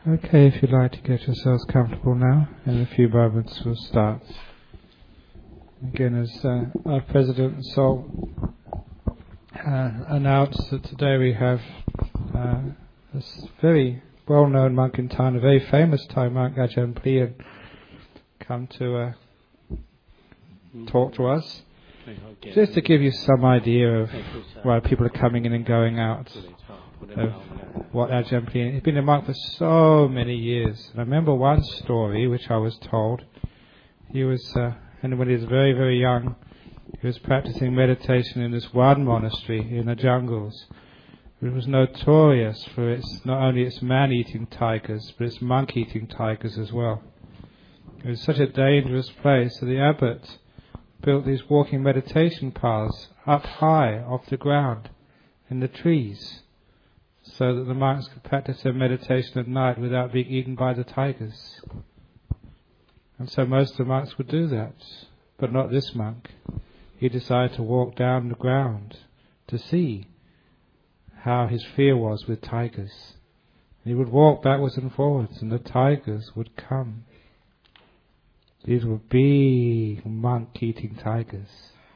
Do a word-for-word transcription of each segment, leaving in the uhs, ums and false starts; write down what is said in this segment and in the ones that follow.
Okay, if you'd like to get yourselves comfortable now, in a few moments we'll start. Again, as uh, our President Sol uh, announced that today we have uh, this very well-known monk in Thailand, a very famous Thai monk, Ajahn Plian, come to uh, talk to us, just to give you some idea of why people are coming in and going out, of what Ajahn Plian. He's been a monk for so many years. And I remember one story which I was told. He was, uh, and when he was very, very young, he was practicing meditation in this one monastery in the jungles. It was notorious for its not only its man-eating tigers, but its monk-eating tigers as well. It was such a dangerous place that the abbot built these walking meditation paths up high off the ground in the trees, so that the monks could practice their meditation at night without being eaten by the tigers. And so most of the monks would do that, but not this monk. He decided to walk down the ground to see how his fear was with tigers. He would walk backwards and forwards, and the tigers would come. These were big monk-eating tigers.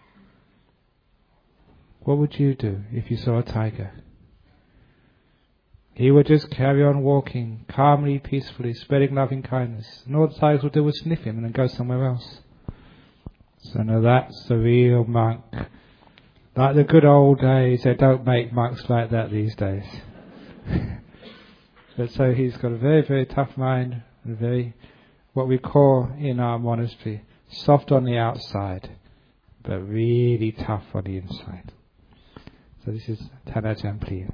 What would you do if you saw a tiger? He would just carry on walking, calmly, peacefully, spreading loving kindness. And all the tigers would do was sniff him and then go somewhere else. So now that's the real monk. Like the good old days, they don't make monks like that these days. But so he's got a very, very tough mind, and very, what we call in our monastery, soft on the outside, but really tough on the inside. So this is Ajahn Plian.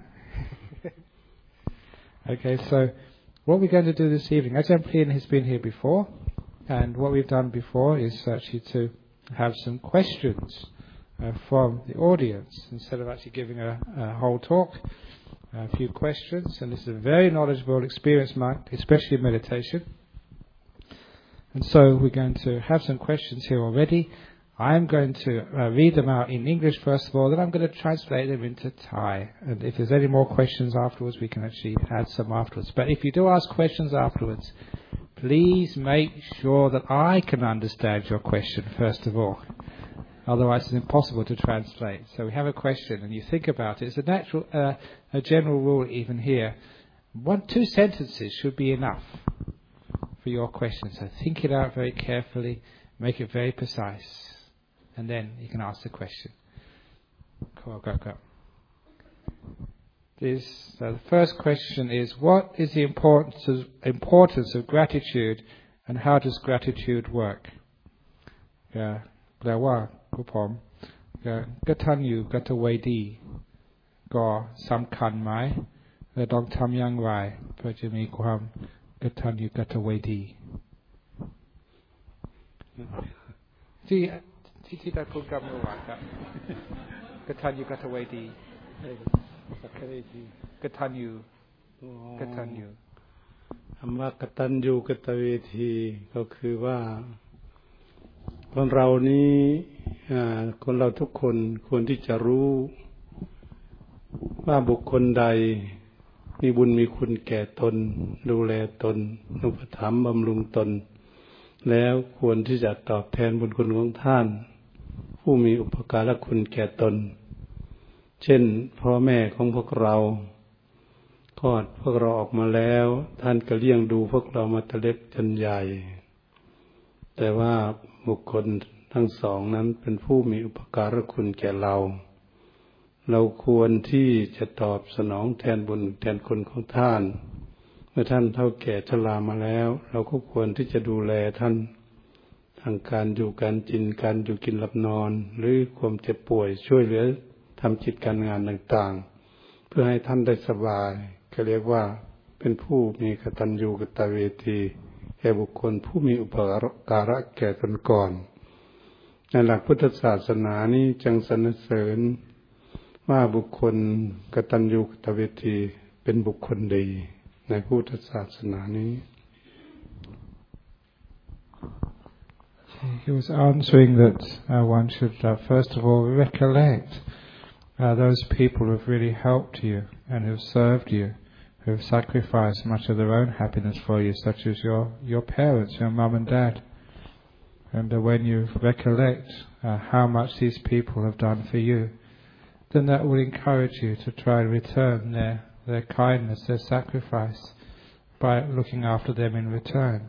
Okay, so what we're going to do this evening, Ajahn Plian has been here before, and what we've done before is actually to have some questions uh, from the audience, instead of actually giving a, a whole talk, a few questions. And this is a very knowledgeable, experienced monk, especially in meditation. And so we're going to have some questions here already. I'm going to uh, read them out in English first of all, then I'm going to translate them into Thai. And if there's any more questions afterwards, we can actually add some afterwards. But if you do ask questions afterwards, please make sure that I can understand your question first of all. Otherwise it's impossible to translate. So we have a question and you think about it. It's a natural, uh, a general rule even here. One, two sentences should be enough for your question. So think it out very carefully, make it very precise. And then you can ask the question. Cool, go, go. This, so the first question is, what is the importance of, importance of gratitude, and how does gratitude work? แปลว่าผู้ผมกตัญญูกตเวทีก็สำคัญไหมและต้องทำอย่างไรเพื่อจะมีความกตัญญูกตเวทีที่ที่ที่ได้พูดกับเมื่อวานครับกตัญญูกตเวทีกตัญญูกตัญญูคำว่ากตัญญูกตเวทีก็คือว่าคนเรานี้คนเราทุกคนควรที่จะรู้ว่าบุคคลใดมีบุญมีคุณแก่ตนดูแลตนอุปถัมภ์บำรุงตนแล้วควรที่จะตอบแทนบุญคุณของท่านผู้มีอุปการะคุณแก่ตนเช่นพ่อแม่ของพวกเราคลอดพวกเราออกมาแล้วท่านก็เลี้ยงดูพวกเรามาแต่เล็กจนใหญ่แต่ว่าบุคคลทั้งสองนั้นเป็นผู้มีอุปการะคุณแก่เราเราควรที่จะตอบสนองแทนบุญแทนคุณของท่านเมื่อท่านเฒ่าแก่ชรามาแล้วเราก็ควรที่จะดูแลท่านทางการอยู่การกินการอยู่กินหลับนอนหรือความเจ็บป่วยช่วยเหลือทำกิจการงานต่างๆเพื่อให้ท่านได้สบายก็เรียกว่าเป็นผู้มีกตัญญูกตเวทีแก่บุคคลผู้มีอุปการะแก่ตนก่อนในหลักพุทธศาสนานี้จึงสรรเสริญว่าบุคคลกตัญญูกตเวทีเป็นบุคคลดีในพุทธศาสนานี้ He was answering that uh, one should uh, first of all recollect uh, those people who have really helped you and who have served you, who have sacrificed much of their own happiness for you, such as your, your parents, your mum and dad. And uh, when you recollect uh, how much these people have done for you, then that will encourage you to try to return their, their kindness, their sacrifice, by looking after them in return.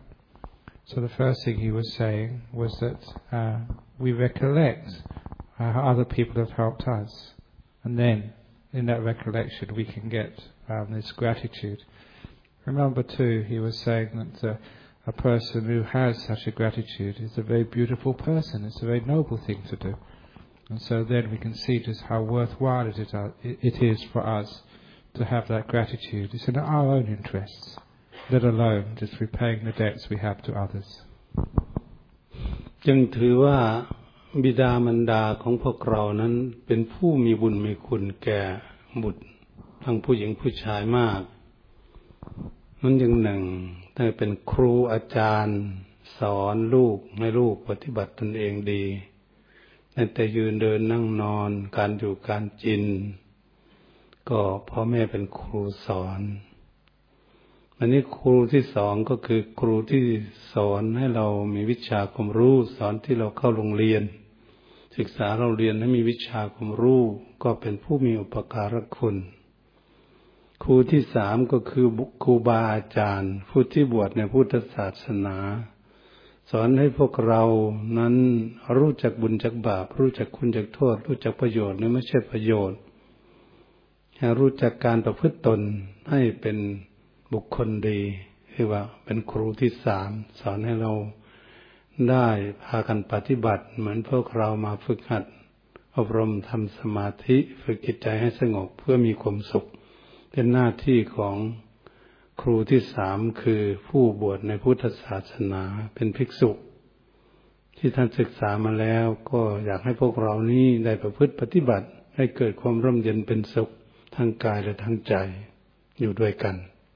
So the first thing he was saying was that uh, we recollect uh, how other people have helped us, and then in that recollection we can get um, this gratitude. Remember too, he was saying that uh, a person who has such a gratitude is a very beautiful person. It's a very noble thing to do. And so then we can see just how worthwhile it is, uh, it is for us to have that gratitude. It's in our own interests, let alone just repaying the debts we have to others. จึงถือว่าบิดามารดาของพวกเรานั้นเป็นผู้มีบุญมีคุณแก่บุตรทั้งผู้หญิงผู้ชายมากนั้นอย่างหนึ่งถ้าเป็นครูอาจารย์สอนลูกให้ลูกปฏิบัติตนเองดีแต่ยืนเดินนั่งนอนการอยู่การกินก็พ่อแม่เป็นครูสอนอันนี้ครูที่สองก็คือครูที่สอนให้เรามีวิชาความรู้สอนที่เราเข้าโรงเรียนศึกษาเราเรียนให้มีวิชาความรู้ก็เป็นผู้มีอุปการะคุณครูที่สามก็คือครูบาอาจารย์ผู้ที่บวชในพุทธศาสนาสอนให้พวกเรานั้นรู้จักบุญจักบาปรู้จักคุณจักโทษรู้จักประโยชน์และไม่ใช่ประโยชน์ให้รู้จักการประพฤติตนให้เป็นบุคคลดีคือว่าเป็นครูที่สามสอนให้เราได้พากันปฏิบัติเหมือนพวกเรามาฝึกหัดอบรมทำสมาธิฝึกจิตใจให้สงบเพื่อมีความสุขเป็นหน้าที่ของครูที่สามคือผู้บวชในพุทธศาสนาเป็นภิกษุที่ท่านศึกษามาแล้วก็อยากให้พวกเรานี้ได้ประพฤติปฏิบัติให้เกิดความร่มเย็นเป็นสุขทั้งกายและทั้งใจอยู่ด้วยกัน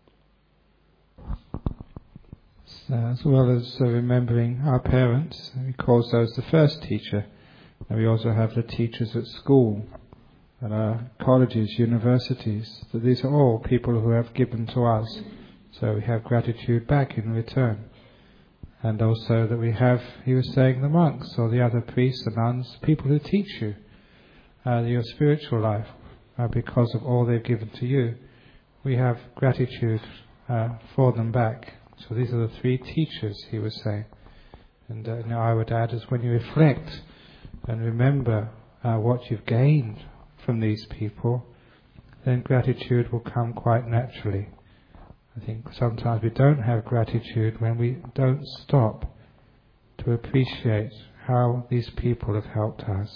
As well as uh, remembering our parents, he calls those the first teacher. And we also have the teachers at school, at our colleges, universities. So these are all people who have given to us. So we have gratitude back in return. And also that we have, he was saying, the monks or the other priests and nuns, people who teach you uh, your spiritual life uh, because of all they've given to you. We have gratitude uh, for them back. So these are the three teachers, he was saying. And uh, now I would add is when you reflect and remember uh, what you've gained from these people, then gratitude will come quite naturally. I think sometimes we don't have gratitude when we don't stop to appreciate how these people have helped us.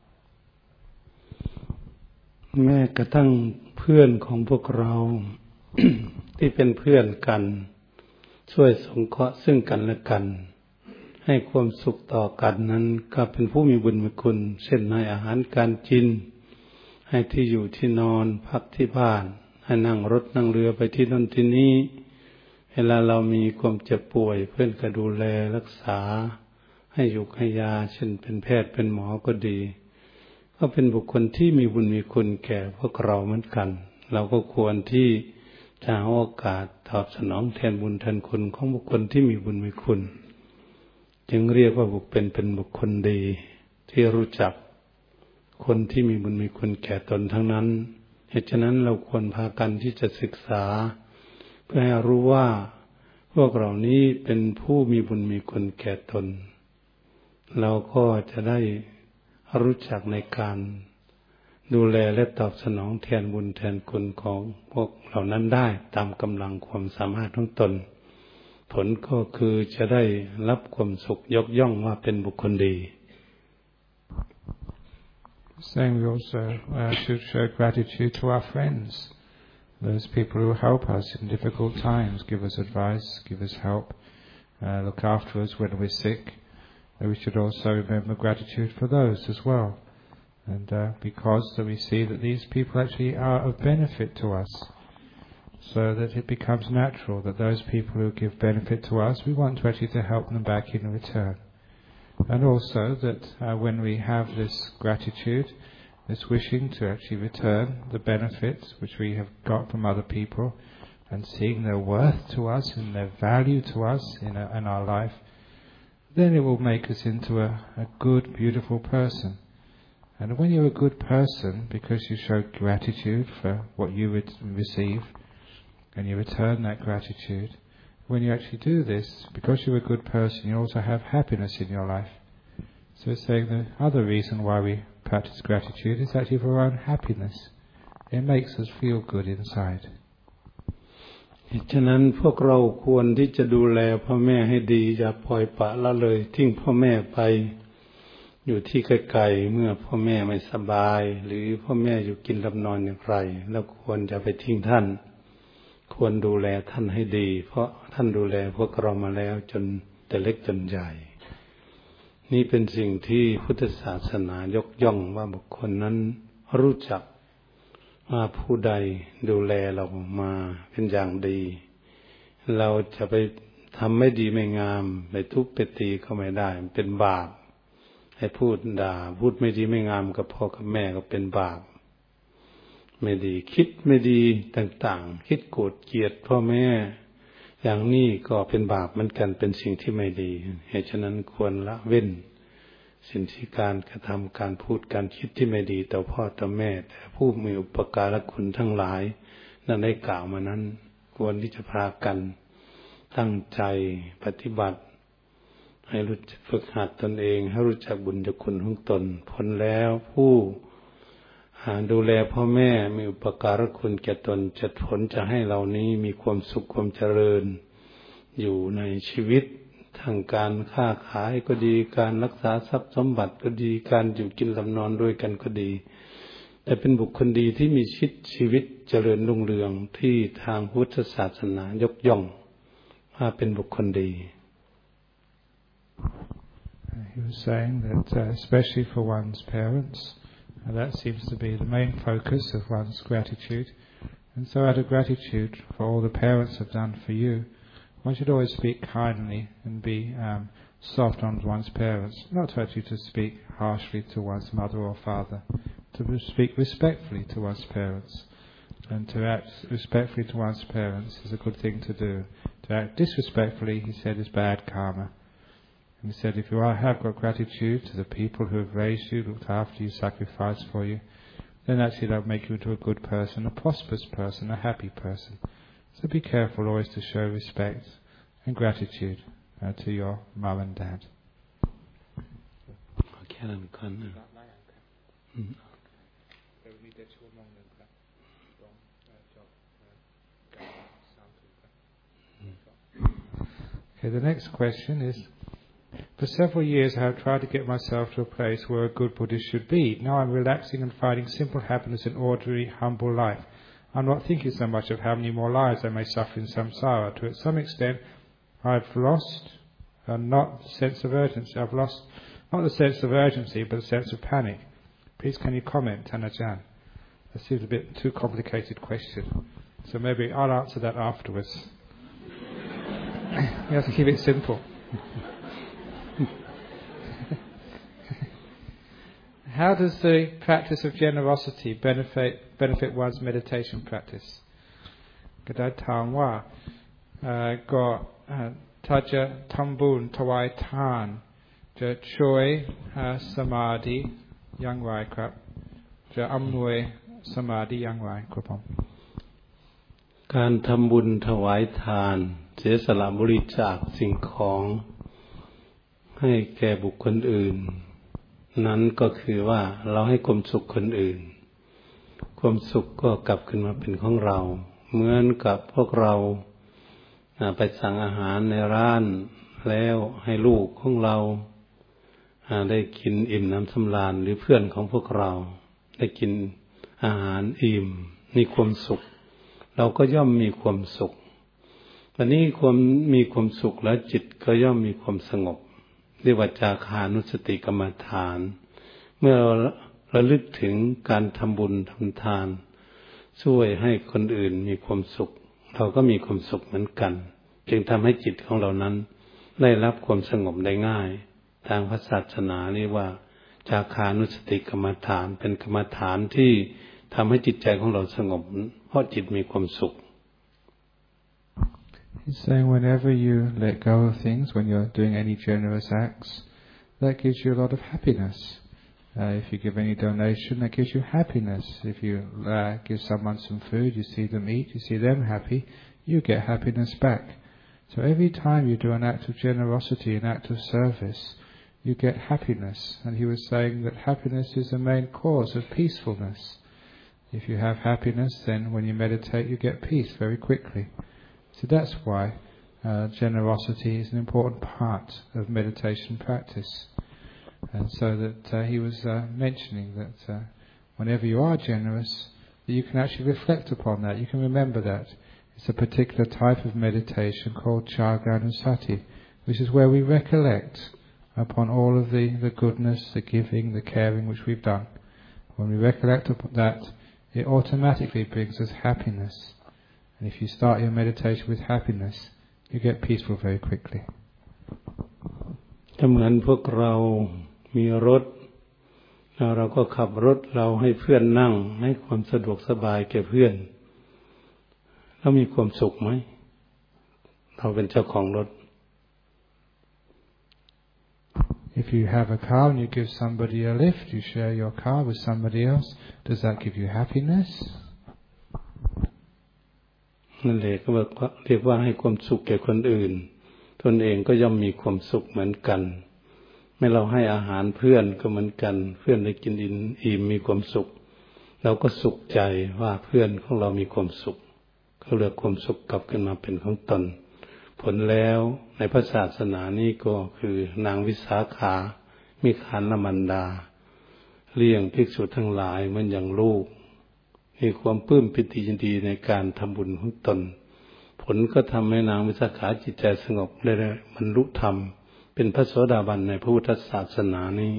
แม้กระทั่งเพื่อนของพวกเรา ที่เป็นเพื่อนกันช่วยสงเคราะห์ซึ่งกันและกันให้ความสุขต่อกันนั้นก็เป็นผู้มีบุญมีคุณเช่นให้อาหารการกินให้ที่อยู่ที่นอนพักที่บ้านให้นั่งรถนั่งเรือไปที่นั่นที่นี้เวลาเรามีความเจ็บป่วยเพื่อนก็ดูแลรักษาให้ยุกให้ยาเช่นเป็นแพทย์เป็นหมอก็ดีก็เป็นบุคคลที่มีบุญมีคุณแก่พวกเราเหมือนกันเราก็ควรที่จะหาโอกาสตอบสนองแทนบุญแทนคุณของบุคคลที่มีบุญมีคุณจึงเรียกว่าบุคคลเป็นบุคคลดีที่รู้จักคนที่มีบุญมีคุณแก่ตนทั้งนั้นเหตุฉะนั้นเราควรพากันที่จะศึกษาเพื่อให้รู้ว่าพวกเรานี้เป็นผู้มีบุญมีคุณแก่ตนเราก็จะได้รู้จักในการดูแลและตอบสนองแทนบุญแทนคุณของพวกเหล่านั้นได้ตามกำลังความสามารถของตนผลก็คือจะได้รับความสุขยกย่องว่าเป็นบุคคลดี Saying we also uh, should show gratitude to our friends, those people who help us in difficult times, give us advice, give us help, uh, look after us when we're sick. And we should also remember gratitude for those as well. And uh, because that we see that these people actually are of benefit to us, so that it becomes natural that those people who give benefit to us, we want to actually to help them back in return. And also that uh, when we have this gratitude, this wishing to actually return the benefits which we have got from other people, and seeing their worth to us and their value to us in, a, in our life, then it will make us into a, a good, beautiful person. And when you're a good person, because you show gratitude for what you would receive, and you return that gratitude, when you actually do this, because you're a good person, you also have happiness in your life. So it's saying the other reason why we practice gratitude is actually for our own happiness. It makes us feel good inside. ฉะนั้นพวกเราควรที่จะดูแลพ่อแม่ให้ดีอย่าปล่อยปละละเลยทิ้งพ่อแม่ไปอยู่ที่ไกลๆเมื่อพ่อแม่ไม่สบายหรือพ่อแม่อยู่กินหลับนอนอย่างไรแล้วควรจะไปทิ้งท่านควรดูแลท่านให้ดีเพราะท่านดูแลพวกเรามาแล้วจนแต่เล็กจนใหญ่นี่เป็นสิ่งที่พุทธศาสนายกย่องว่าบุคคลนั้นรู้จักว่าผู้ใดดูแลเรามาเป็นอย่างดีเราจะไปทำไม่ดีไม่งามไปทุบไปตีเขาไม่ได้เป็นบาปให้พูดด่าพูดไม่ดีไม่งามกับพ่อกับแม่ก็เป็นบาปไม่ดีคิดไม่ดีต่างๆคิดโกรธเกลียดพ่อแม่อย่างนี้ก็เป็นบาปเหมือนกันเป็นสิ่งที่ไม่ดีเหตุฉะนั้นควรละเว้นสิ่งที่การกระทำการพูดการคิดที่ไม่ดีต่อพ่อต่อแม่แต่ผู้มีอุปการะคุณทั้งหลายนั่นได้กล่าวมานั้นควรที่จะพากันตั้งใจปฏิบัติให้รู้จักฝึกหัดตนเองให้รู้จักบุญญคุณของตนพ้นแล้วผู้ดูแลพ่อแม่มีอุปการะคุณแก่ตนจะผลจะให้เรานี้มีความสุขความเจริญอยู่ในชีวิตทางการค้าขายก็ดีการรักษาทรัพย์สมบัติก็ดีการอยู่กินหลับนอนด้วยกันก็ดีแต่เป็นบุคคลดีที่มีชีวิตชีวิตเจริญรุ่งเรืองที่ทางพุทธศาสนายกย่องว่าเป็นบุคคลดี He was saying that uh, especially for one's parents, uh, that seems to be the main focus of one's gratitude. And so out of gratitude for all the parents have done for you, one should always speak kindly and be um, soft on one's parents, not actually to speak harshly to one's mother or father, to speak respectfully to one's parents. And to act respectfully to one's parents is a good thing to do. To act disrespectfully, he said, is bad karma. And he said, if you are, have got gratitude to the people who have raised you, looked after you, sacrificed for you, then actually that will make you into a good person, a prosperous person, a happy person. So be careful always to show respect and gratitude uh, to your mum and dad. Okay, the next question is, for several years I have tried to get myself to a place where a good Buddhist should be. Now I'm relaxing and finding simple happiness in ordinary, humble life. I'm not thinking so much of how many more lives I may suffer in samsara. To some extent, I've lost uh, not the sense of urgency. I've lost not the sense of urgency, but the sense of panic. Please, can you comment, Tanajan? That seems a bit too complicated question. So maybe I'll answer that afterwards. You have to keep it simple. How does the practice of generosity benefit benefit one's meditation practice? ก็ได้ถามว่าก็ถ้าจะทำบุญถวายทานจะช่วยสมาธิอย่างไรครับจะอำนวยสมาธิอย่างไรครับผมการทำบุญถวายทานเสียสละบริจาคสิ่งของให้แก่บุคคลอื่นนั้นก็คือว่าเราให้ความสุขคนอื่นความสุขก็กลับขึ้นมาเป็นของเราเหมือนกับพวกเราไปสั่งอาหารในร้านแล้วให้ลูกของเราได้กินอิ่มน้ำสำราญหรือเพื่อนของพวกเราได้กินอาหารอิ่มมีความสุขเราก็ย่อมมีความสุขวันนี้ความมีความสุขแล้วจิตก็ย่อมมีความสงบเรียกว่าจาคานุสติกรรมฐานเมื่อเราระลึกถึงการทำบุญทำทานช่วยให้คนอื่นมีความสุขเราก็มีความสุขเหมือนกันจึงทำให้จิตของเรานั้นได้รับความสงบได้ง่ายทางพระศาสนาเรียกว่าจาคานุสติกรรมฐานเป็นกรรมฐานที่ทำให้จิตใจของเราสงบเพราะจิตมีความสุข He's saying whenever you let go of things, when you're doing any generous acts, that gives you a lot of happiness. Uh, if you give any donation, that gives you happiness. If you uh, give someone some food, you see them eat, you see them happy, you get happiness back. So every time you do an act of generosity, an act of service, you get happiness. And he was saying that happiness is the main cause of peacefulness. If you have happiness, then when you meditate, you get peace very quickly. So that's why uh, generosity is an important part of meditation practice. And so that uh, he was uh, mentioning that uh, whenever you are generous, that you can actually reflect upon that. You can remember that. It's a particular type of meditation called Jhaganusati, which is where we recollect upon all of the, the goodness, the giving, the caring which we've done. When we recollect upon that, it automatically brings us happiness. And if you start your meditation with happiness, you get peaceful very quickly. ถ้าเหมือนพวกเรามีรถแล้วเราก็ขับรถเราให้เพื่อนนั่งให้ความสะดวกสบายแก่เพื่อนเรามีความสุขไหมเราเป็นเจ้าของรถ If you have a car and you give somebody a lift, you share your car with somebody else, does that give you happiness? นั่นแหละก็เรียกว่าให้ความสุขแก่คนอื่นตนเองก็ย่อมมีความสุขเหมือนกันไม่เราให้อาหารเพื่อนก็เหมือนกันเพื่อนได้กินอิ่มมีความสุขเราก็สุขใจว่าเพื่อนของเรามีความสุขก็เลือกความสุขกลับขึ้นมาเป็นของตนผลแล้วในพระศาสนานี้ก็คือนางวิสาขามีขันธมันดาเลี้ยงภิกษุทั้งหลายเหมือนอย่างลูกมีความปลื้มปิติยินดีในการทำบุญของตนผลก็ทำให้นางวิสาขาจิตใจสงบได้บรรลุธรรมเป็นพระโสดาบันในพระพุทธศาสนานี้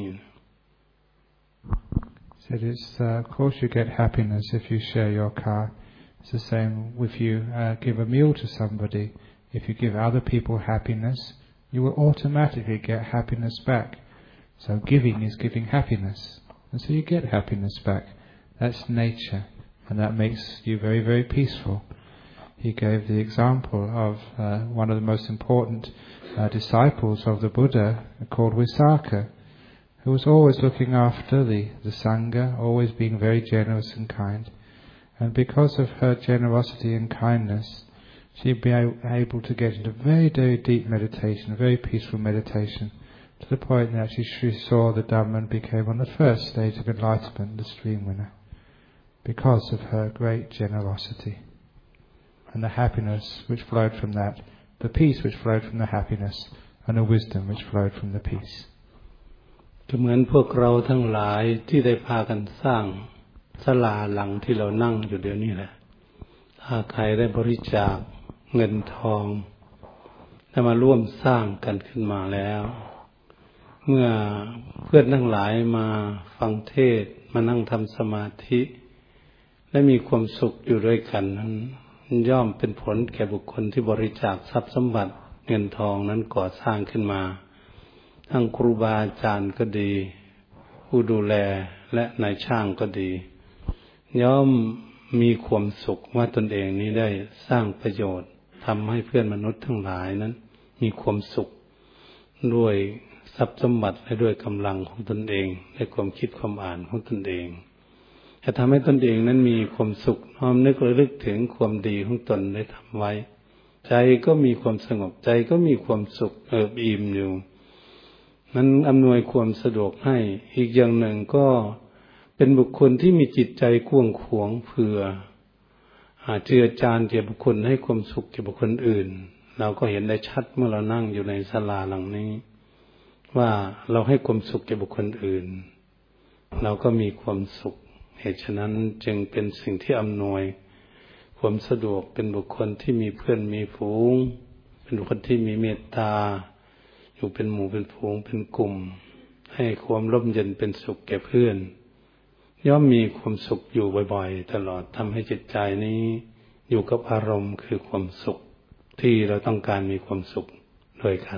So it's, uh, of course you get happiness if you share your car. It's the same if you uh, give a meal to somebody. If you give other people happiness, you will automatically get happiness back. So giving is giving happiness. And so you get happiness back. That's nature. And that makes you very, very peaceful. He gave the example of uh, one of the most important uh, disciples of the Buddha called Visakha, who was always looking after the, the Sangha, always being very generous and kind. And because of her generosity and kindness, she'd be able to get into very, very deep meditation, very peaceful meditation, to the point that she saw the Dhamma and became on the first stage of enlightenment, the stream winner, because of her great generosity. And the happiness which flowed from that, the peace which flowed from the happiness, and the wisdom which flowed from the peace. ก็เหมือนพวกเราทั้งหลายที่ได้พากันสร้างศาลาหลังที่เรานั่งอยู่เดี๋ยวนี้แหละถ้าใครได้บริจาคเงินทองได้มาร่วมสร้างกันขึ้นมาแล้วเมื่อเพื่อนทั้งหลายมาฟังเทศน์มานั่งทำสมาธิและมีความสุขอยู่ด้วยกันนั้นย่อมเป็นผลแก่บุคคลที่บริจาคทรัพย์สมบัติเงินทองนั้นก่อสร้างขึ้นมาทั้งครูบาอาจารย์ก็ดีผู้ดูแลและนายช่างก็ดีย่อมมีความสุขว่าตนเองนี้ได้สร้างประโยชน์ทำให้เพื่อนมนุษย์ทั้งหลายนั้นมีความสุขด้วยทรัพย์สมบัติและด้วยกำลังของตนเองและความคิดความอ่านของตนเองจะทำให้ตนเองนั้นมีความสุขน้อมนึกระลึกถึงความดีของตนได้ทำไว้ใจก็มีความสงบใจก็มีความสุขเอิบอิ่มอยู่นั้นอำนวยความสะดวกให้อีกอย่างหนึ่งก็เป็นบุคคลที่มีจิตใจกว้างขวางเผื่อเจือจานแก่บุคคลให้ความสุขแก่บุคคลอื่นเราก็เห็นได้ชัดเมื่อเรานั่งอยู่ในศาลาหลังนี้ว่าเราให้ความสุขแก่บุคคลอื่นเราก็มีความสุขเหตุฉะนั้นจึงเป็นสิ่งที่อำนวยความสะดวกเป็นบุคคลที่มีเพื่อนมีฝูงเป็นบุคคลที่มีเมตตาอยู่เป็นหมู่เป็นฝูงเป็นกลุ่มให้ความร่มเย็นเป็นสุขแก่เพื่อนย่อมมีความสุขอยู่บ่อยๆตลอดทำให้จิตใจนี้อยู่กับอารมณ์คือความสุขที่เราต้องการมีความสุขด้วยกัน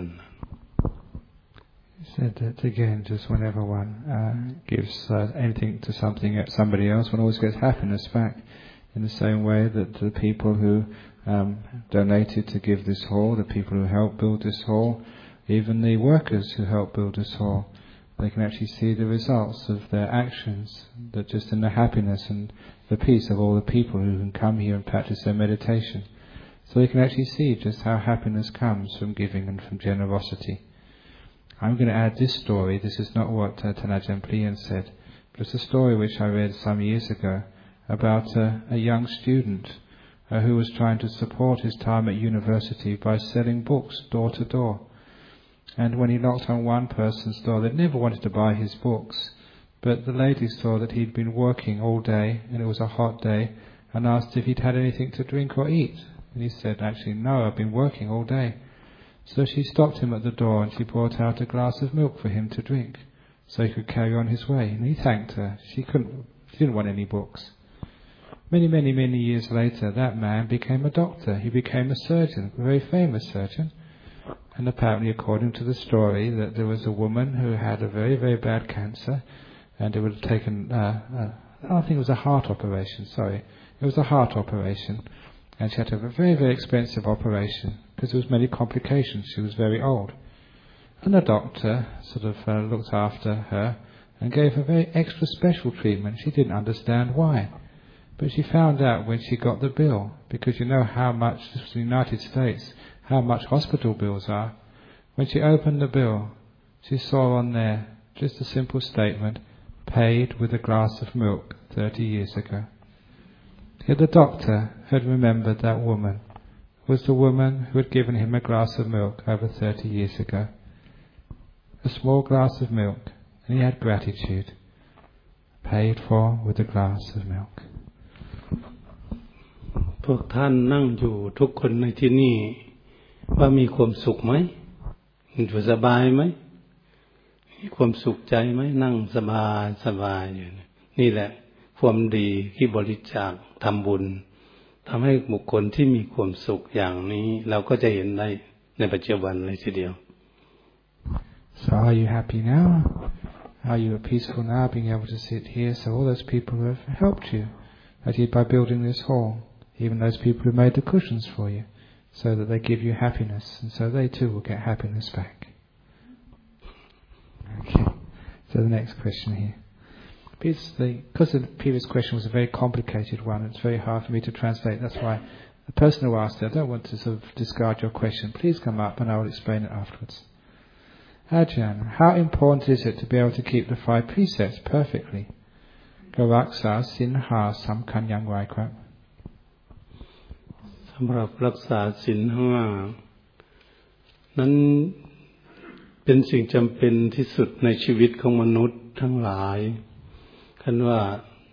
Said that again, just whenever one uh, gives uh, anything to something at somebody else, one always gets happiness back. In the same way that the people who um, donated to give this hall, the people who helped build this hall, even the workers who helped build this hall. They can actually see the results of their actions, that just in the happiness and the peace of all the people who can come here and practice their meditation. So they can actually see just how happiness comes from giving and from generosity. I'm going to add this story. This is not what uh, Tanajan Plian said, but it's a story which I read some years ago about uh, a young student uh, who was trying to support his time at university by selling books door to door. And when he knocked on one person's door, they never wanted to buy his books, but the lady saw that he'd been working all day and it was a hot day, and asked if he'd had anything to drink or eat. And he said, actually, no, I've been working all day. So she stopped him at the door and she brought out a glass of milk for him to drink, so he could carry on his way. And he thanked her. She couldn't, she didn't want any books. Many, many, many years later, that man became a doctor. He became a surgeon, a very famous surgeon. And apparently, according to the story, that there was a woman who had a very, very bad cancer, and it would have taken, uh, uh, I don't think it was a heart operation, sorry. It was a heart operation, and she had to have a very, very expensive operation, because there was many complications. She was very old. And the doctor sort of uh, looked after her and gave her very extra special treatment. She didn't understand why. But she found out when she got the bill, because you know how much, this was the United States, how much hospital bills are. When she opened the bill, she saw on there just a simple statement, paid with a glass of milk thirty years ago. Yet the doctor had remembered that woman, was the woman who had given him a glass of milk over thirty years ago. A small glass of milk, and he had gratitude, paid for with a glass of milk. พวกท่านนั่งอยู่ทุกคนในที่นี่ว่ามีความสุขไหมอยู่สบายไหมมีความสุขใจไหมนั่งสบายสบายอยู่นี่แหละความดีที่บริจาคทำบุญทำให้บุคคลที่มีความสุขอย่างนี้เราก็จะเห็นได้ในปัจจุบันเลยทีเดียว So are you happy now? Are you peaceful now, being able to sit here? So all those people who have helped you, actually by building this hall, even those people who made the cushions for you, so that they give you happiness, and so they too will get happiness back. Okay, so the next question here. Because the, because the previous question was a very complicated one, it's very hard for me to translate. That's why the person who asked it, I don't want to sort of discard your question. Please come up and I will explain it afterwards. Ajahn, how important is it to be able to keep the five precepts perfectly? Garaksa Sinha Samkan Yang Wai Krap. สำหรับรักษาศีลห้านั้นเป็นสิ่งจำเป็นที่สุดในชีวิตของมนุษย์ทั้งหลายคันว่า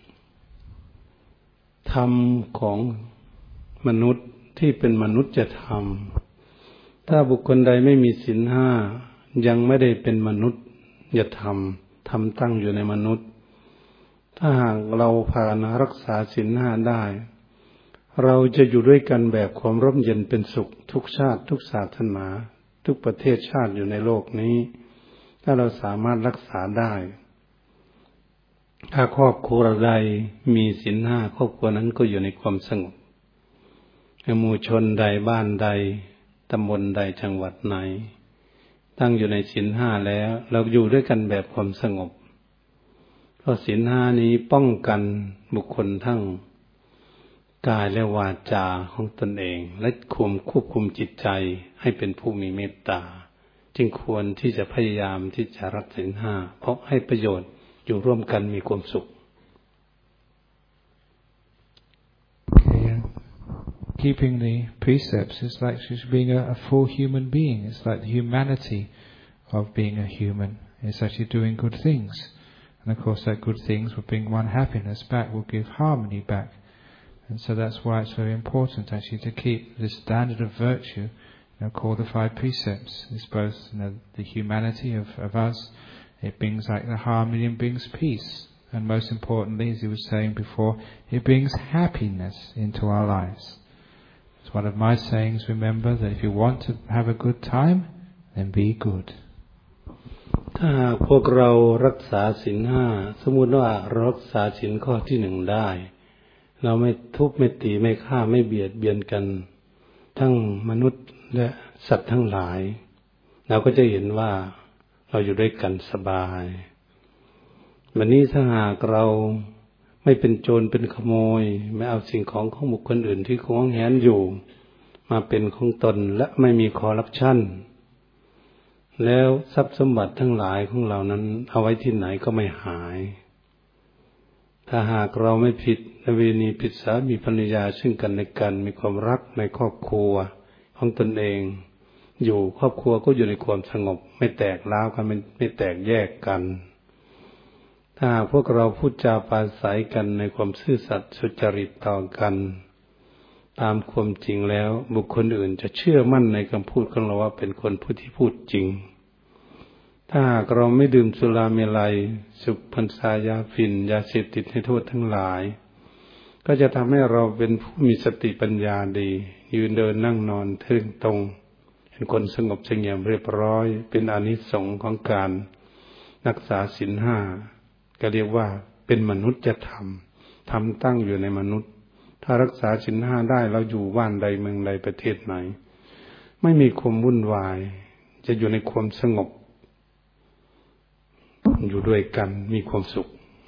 ธรรมของมนุษย์ที่เป็นมนุษย์จะทำถ้าบุคคลใดไม่มีศีลห้ายังไม่ได้เป็นมนุษย์จะทำทำตั้งอยู่ในมนุษย์ถ้าหากเราภาวนารักษาศีลห้าได้เราจะอยู่ด้วยกันแบบความร่มเย็นเป็นสุขทุกชาติทุกศาสนาทุกประเทศชาติอยู่ในโลกนี้ถ้าเราสามารถรักษาได้ถ้าครอบครัวใดมีศีลห้าครอบครัวนั้นก็อยู่ในความสงบหมู่ชนใดบ้านใดตำบลใดจังหวัดไหนตั้งอยู่ในศีลห้าแล้วเราอยู่ด้วยกันแบบความสงบเพราะศีลห้านี้ป้องกันบุคคลทั้งกายและวาจาของตนเองและคุมควบคุมจิตใจให้เป็นผู้มีเมตตาจึงควรที่จะพยายามที่จะรักษาศีลห้าเพราะให้ประโยชน์อยู่ร่วมกันมีความสุข Okay, uh, keeping the precepts is like just being a, a full human being. It's like the humanity of being a human. It's actually doing good things. And of course that good things will bring one happiness back, will give harmony back. And so that's why it's very important actually to keep this standard of virtue, you know, called the five precepts. It's both, you know, the humanity of, of us, it brings like the harmony and brings peace. And most importantly, as he was saying before, it brings happiness into our lives. It's one of my sayings, remember, that if you want to have a good time, then be good. ถ้าพวกเรารักษาศีลห้าสมมุติว่ารักษาศีลข้อที่หนึ่งได้เราไม่ทุบไม่ตีไม่ฆ่าไม่เบียดเบียนกันทั้งมนุษย์และสัตว์ทั้งหลายเราก็จะเห็นว่าเราอยู่ด้วยกันสบายวันนี้ถ้าหากเราไม่เป็นโจรเป็นขโมยไม่เอาสิ่งของของบุคคลอื่นที่หวงแหนอยู่มาเป็นของตนและไม่มีคอร์รัปชันแล้วทรัพย์สมบัติทั้งหลายของเรานั้นเอาไว้ที่ไหนก็ไม่หายถ้าหากเราไม่ผิดประเวณีผิดสามีภรรยาซึ่งกันและกันมีความรักในครอบครัวของตนเองอยู่ครอบครัวก็อยู่ในความสงบไม่แตกร้าวกันไม่ไม่แตกแยกกันถ้าพวกเราพูดจาปราศัยกันในความซื่อสัตย์สุจริตต่อกันตามความจริงแล้วบุคคลอื่นจะเชื่อมั่นในคำพูดของเราว่าเป็นคนผู้ที่พูดจริงถ้าหากเราไม่ดื่มสุราเมลัยสุพรรณสายาฝิ่นยาเสพติดให้โทษทั้งหลายก็จะทำให้เราเป็นผู้มีสติปัญญาดียืนเดินนั่งนอนทึ่งตรงเป็นคนสงบเสงี่ยมเรียบร้อยเป็นอานิสงส์ของการรักษาศีลห้าก็เรียกว่าเป็นมนุษย์จะทำทำตั้งอยู่ในมนุษย์ถ้ารักษาศีลห้าได้เราอยู่บ้านใดเมืองใดประเทศไหนไม่มีความวุ่นวายจะอยู่ในความสงบอยู่ด้วยกันมีความสุข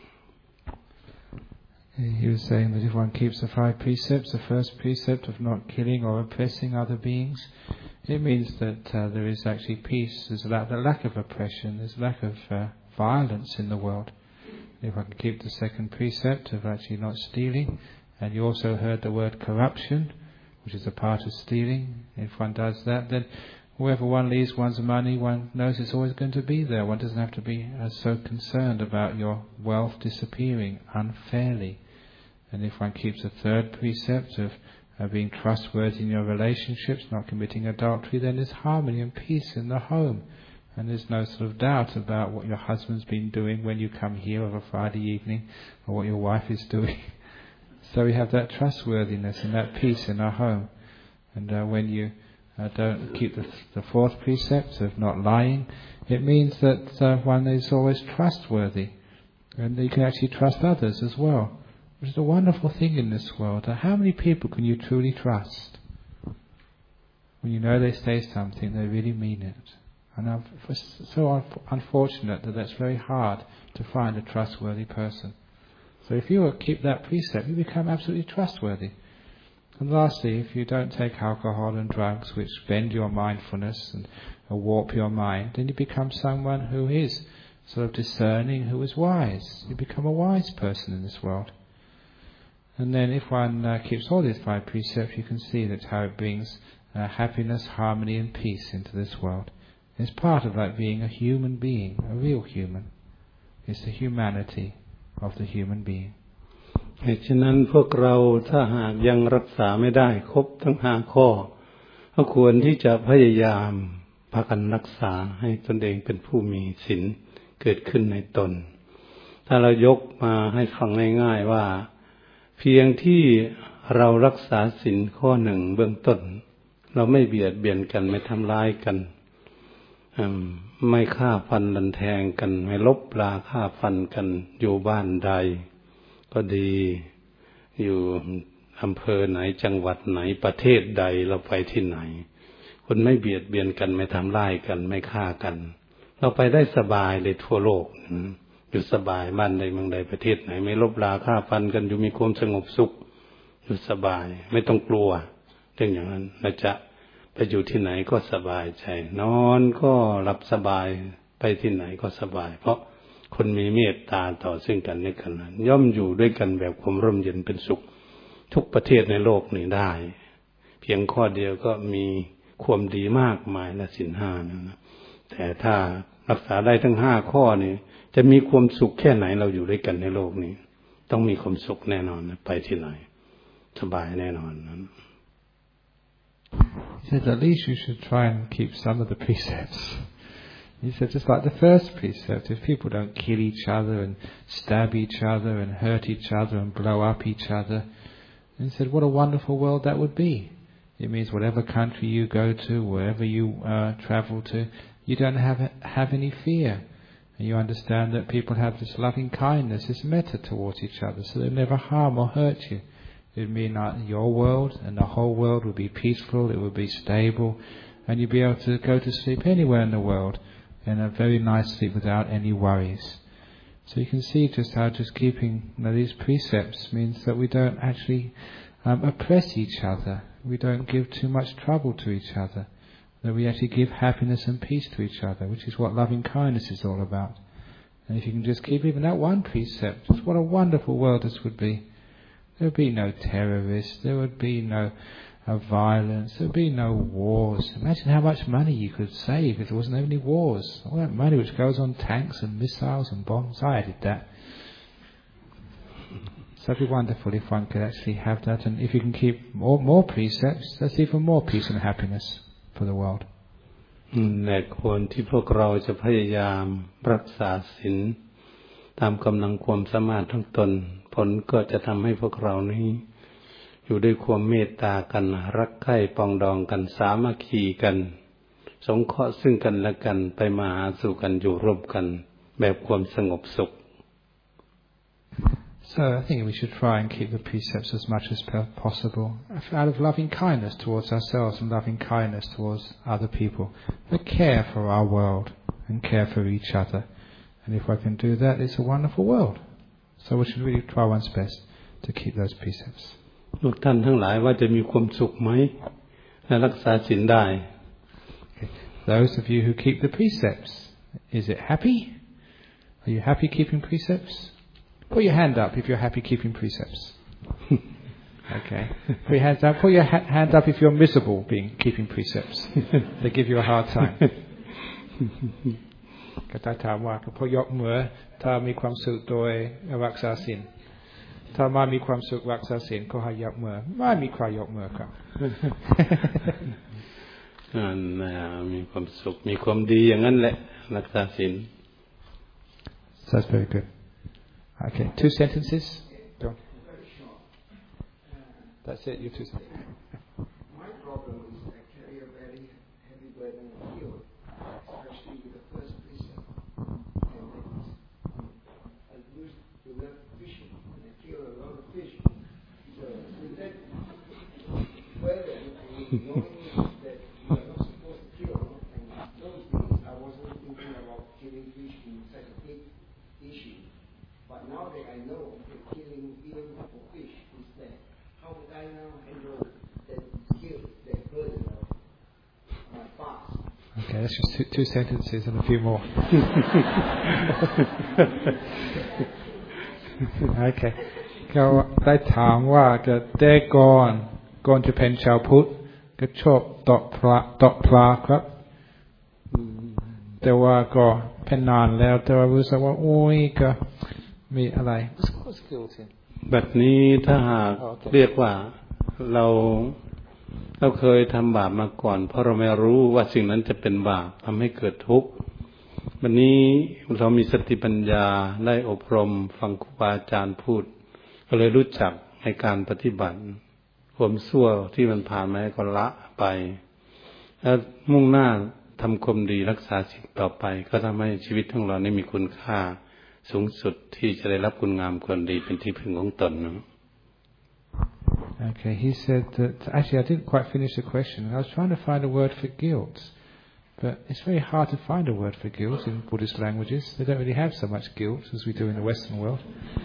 He was saying that if one keeps the five precepts, the first precept of not killing or oppressing other beings, it means that uh, there is actually peace. There's a lack, a lack of oppression. There's a lack of uh, violence in the world. If one can keep the second precept of actually not stealing, and you also heard the word corruption, which is a part of stealing. If one does that, then wherever one leaves one's money, one knows it's always going to be there. One doesn't have to be uh, so concerned about your wealth disappearing unfairly. And if one keeps the third precept of uh, being trustworthy in your relationships, not committing adultery, then there's harmony and peace in the home. And there's no sort of doubt about what your husband's been doing when you come here of a Friday evening, or what your wife is doing. So we have that trustworthiness and that peace in our home. And uh, when you uh, don't keep the, the fourth precept of not lying, it means that uh, one is always trustworthy. And you can actually trust others as well, which is a wonderful thing in this world. Uh, how many people can you truly trust? When you know they say something, they really mean it. And I'm so un- unfortunate that that's very hard to find a trustworthy person. So if you keep that precept, you become absolutely trustworthy. And lastly, if you don't take alcohol and drugs which bend your mindfulness and warp your mind, then you become someone who is sort of discerning, who is wise. You become a wise person in this world. And then if one uh, keeps all these five precepts, you can see that how it brings uh, happiness, harmony and peace into this world. It's part of like being a human being, a real human. It's the humanity of the human being. ฉะนั้นพวกเราถ้าหากยังรักษาไม่ได้ครบทั้งห้าข้อก็ควรที่จะพยายามพากันรักษาให้ตนเองเป็นผู้มีศีลเกิดขึ้นในตนถ้าเรายกมาให้ฟังง่ายๆว่าเพียงที่เรารักษาศีลข้อหนึ่งเบื้องต้นเราไม่เบียดเบียนกันไม่ทำร้ายกันไม่ฆ่าฟันรันแทงกันไม่ลบราฆ่าฟันกันอยู่บ้านใดก็ดีอยู่อำเภอไหนจังหวัดไหนประเทศใดเราไปที่ไหนคนไม่เบียดเบียนกันไม่ทำร้ายกันไม่ฆ่ากันเราไปได้สบายเลยทั่วโลกอยู่สบายบ้านใดเมืองใดประเทศไหนไม่ลบราฆ่าฟันกันอยู่มีความสงบสุขอยู่สบายไม่ต้องกลัวเรื่องอย่างนั้นเราจะไปอยู่ที่ไหนก็สบายใจนอนก็หลับสบายไปที่ไหนก็สบายเพราะคนมีเมตตาต่อซึ่งกันและกันนั้นย่อมอยู่ด้วยกันแบบความร่มเย็นเป็นสุขทุกประเทศในโลกนี้ได้เพียงข้อเดียวก็มีความดีมากมายและศีลห้านะแต่ถ้ารักษาได้ทั้งห้าข้อนี้จะมีความสุขแค่ไหนเราอยู่ด้วยกันในโลกนี้ต้องมีความสุขแน่นอนไปที่ไหนสบายแน่นอนนั้น He said, at least you should try and keep some of the precepts. He said, just like the first precept, if people don't kill each other and stab each other and hurt each other and blow up each other, and he said, what a wonderful world that would be. It means whatever country you go to, wherever you uh, travel to, you don't have have any fear. And you understand that people have this loving kindness, this metta towards each other, so they'll never harm or hurt you. It would mean that your world and the whole world would be peaceful, it would be stable, and you'd be able to go to sleep anywhere in the world in a very nice sleep without any worries. So you can see just how just keeping you know, these precepts means that we don't actually um, oppress each other. We don't give too much trouble to each other. That we actually give happiness and peace to each other, which is what loving kindness is all about. And if you can just keep even that one precept, just what a wonderful world this would be. There would be no terrorists, there would be no uh, violence, there would be no wars. Imagine how much money you could save if there wasn't any wars. All that money which goes on tanks and missiles and bombs, I added that. So it'd be wonderful if one could actually have that, and if you can keep more, more precepts, that's even more peace and happiness for the world. แต่ควรที่พวกเราจะพยายามรักษาศีลตามกำลังความสามารถทั้งตนผลก็จะทำให้พวกเรานี้อยู่ด้วยความเมตตากันรักใคร่ปองดองกันสามัคคีกันสงเคราะห์ซึ่งกันและกันไปมาหาสู่กันอยู่ร่วมกันแบบความสงบสุข So I think we should try and keep the precepts as much as possible out of loving kindness towards ourselves and loving kindness towards other people. But care for our world and care for each other. And if I can do that, it's a wonderful world. So we should really try one's best to keep those precepts. ทุกท่านทั้งหลายว่าจะมีความสุขไหมและรักษาศีลได้ Those of you who keep the precepts, is it happy? Are you happy keeping precepts?Put your hand up if you're happy keeping precepts. Okay. Put your hands up. Put your ha- hand up if you're miserable being keeping precepts. They give you a hard time. ก็ถ้าถามว่าพอยกมือถ้ามีความสุขโดยรักษาศีลถ้าไม่มีความสุขรักษาศีลก็ให้ยกมือไม่มีใครยกมือครับนั่นนะมีความสุขมีความดีอย่างนั้นแหละรักษาศีล So that's very good.Okay, two sentences. Go on. That's it, you two sentences. My problem is I carry a very heavy burden of guilt, especially with the first precept. And that is, I used to love fishing, and I kill a lot of fish. So with that burden, knowing that you are not supposed to kill, and those days I wasn't thinking about killing fish in such a big issue.But now that I know that killing even for fish is bad, how would I now handle that guilt, that burden of my past? Okay, that's just two, two sentences and a few more. Okay. ก็ได้ถามว่าก็แต่ก่อนก่อนจะเป็นชาวพุทธก็ชอบตกปลาตกปลาครับแต่ว่าก็เป็นนานแล้วแต่ว่ารู้สึกว่าโอ้ยก็มีอะไรแบบนี้ถ้าหากเรียกว่าเราเราเคยทำบาปมาก่อนเพราะเราไม่รู้ว่าสิ่งนั้นจะเป็นบาปทำให้เกิดทุกข์วันนี้เรามีสติปัญญาได้อบรมฟังครูบาอาจารย์พูดก็เลยรู้จักในการปฏิบัติความชั่วที่มันผ่านมาก็ละไปแล้วมุ่งหน้าทำความดีรักษาสิ่งต่อไปก็ทำให้ชีวิตของเราได้มีคุณค่าสูงสุดที่จะได้รับคุณงามความดีเป็นที่พึ่งของตนนะ Okay, he said that actually I didn't quite finish the question. I was trying to find a word for guilt, but it's very hard to find a word for guilt in Buddhist languages. They don't really have so much guilt as we do in the Western world.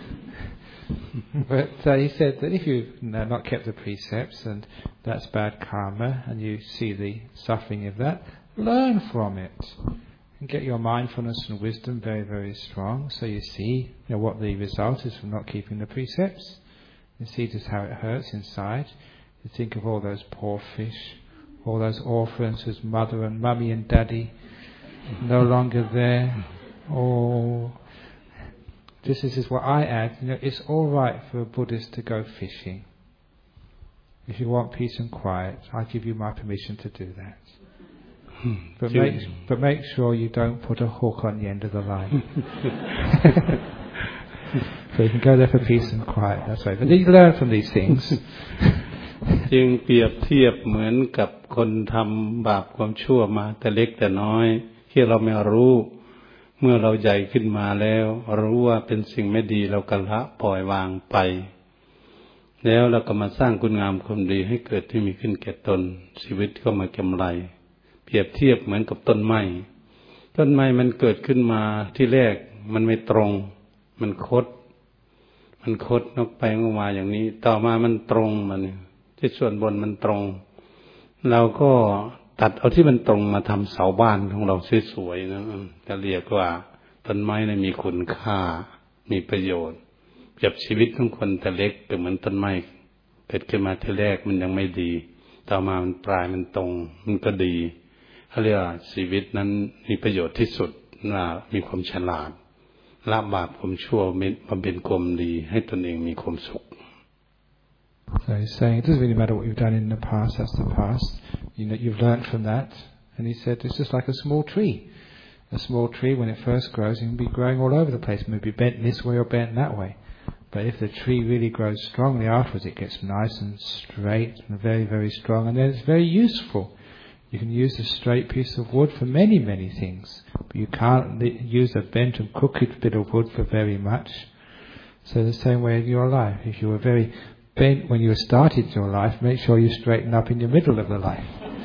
But uh, he said that if you've you know, not kept the precepts and that's bad karma, and you see the suffering of that, learn from it.And get your mindfulness and wisdom very, very strong, so you see you know, what the result is from not keeping the precepts. You see just how it hurts inside. You think of all those poor fish, all those orphans whose mother and mummy and daddy no longer there. Oh, this is what I add. You know, it's all right for a Buddhist to go fishing. If you want peace and quiet, I give you my permission to do that.But make, but make sure you don't put a hook on the end of the line. So you can go there for peace and quiet. That's right. But you learn from these things. จึงเปรียบเทียบเหมือนกับคนทำบาปความชั่วมาแต่เล็กแต่น้อยที่เราไม่รู้เมื่อเราใหญ่ขึ้นมาแล้วรู้ว่าเป็นสิ่งไม่ดีเราก็ละปล่อยวางไปแล้วเราก็มาสร้างคุณงามความดีให้เกิดที่มีขึ้นแก่ตนชีวิตก็มากำไรเปรียบเทียบเหมือนกับต้นไม้ต้นไม้มันเกิดขึ้นมาที่แรกมันไม่ตรงมันคดมันคดนกไปงมาอย่างนี้ต่อมามันตรงมันที่ส่วนบนมันตรงเราก็ตัดเอาที่มันตรงมาทำเสาบ้านของเราสวยๆนะจะเรียกว่าต้นไม้เนี่ยมีคุณค่ามีประโยชน์เปรียบชีวิตของคนแต่เล็กก็เหมือนต้นไม้เกิดขึ้นมาทีแรกมันยังไม่ดีต่อมามันปลายมันตรงมันก็ดีเขาเรียกว่าชีวิตนั้นมีประโยชน์ที่สุดว่ามีความฉลาดละบาปความชั่วมาเป็นความดีให้ตนเองมีความสุข So he's saying it doesn't really matter what you've done in the past, that's the past. You know, you've learned from that. And he said it's just like a small tree. A small tree, when it first grows, it can be growing all over the place. It may be bent this way or bent that way. But if the tree really grows strongly afterwards, it gets nice and straight and very, very strong. And then it's very useful. You can use a straight piece of wood for many, many things. But you can't use a bent and crooked bit of wood for very much. So the same way in your life. If you were very bent when you started your life, make sure you straighten up in the middle of the life.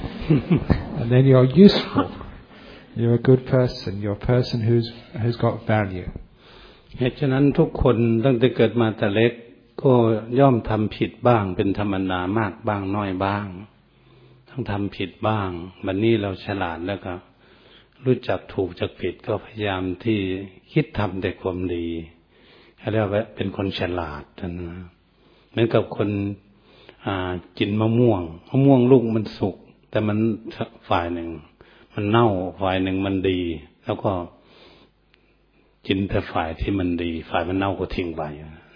And then you're useful. You're a good person. You're a person who's who's got value. เหตุฉะนั้นทุกคนตั้งแต่เกิดมาแต่เล็กก็ย่อมทำผิดบ้างเป็นธรรมดามากบ้างน้อยบ้างต้องทำผิดบ้างบัดนี้เราฉลาดแล้วก็รู้จักถูกจักผิดก็พยายามที่คิดทำแต่ความดีเขาเรียกว่าเป็นคนฉลาดนะเหมือนกับคนกินมะม่วงมะม่วงลูกมันสุกแต่มันฝ่ายหนึ่งมันเน่าฝ่ายหนึ่งมันดีแล้วก็กินแต่ฝ่ายที่มันดีฝ่ายมันเน่าก็ทิ้งไป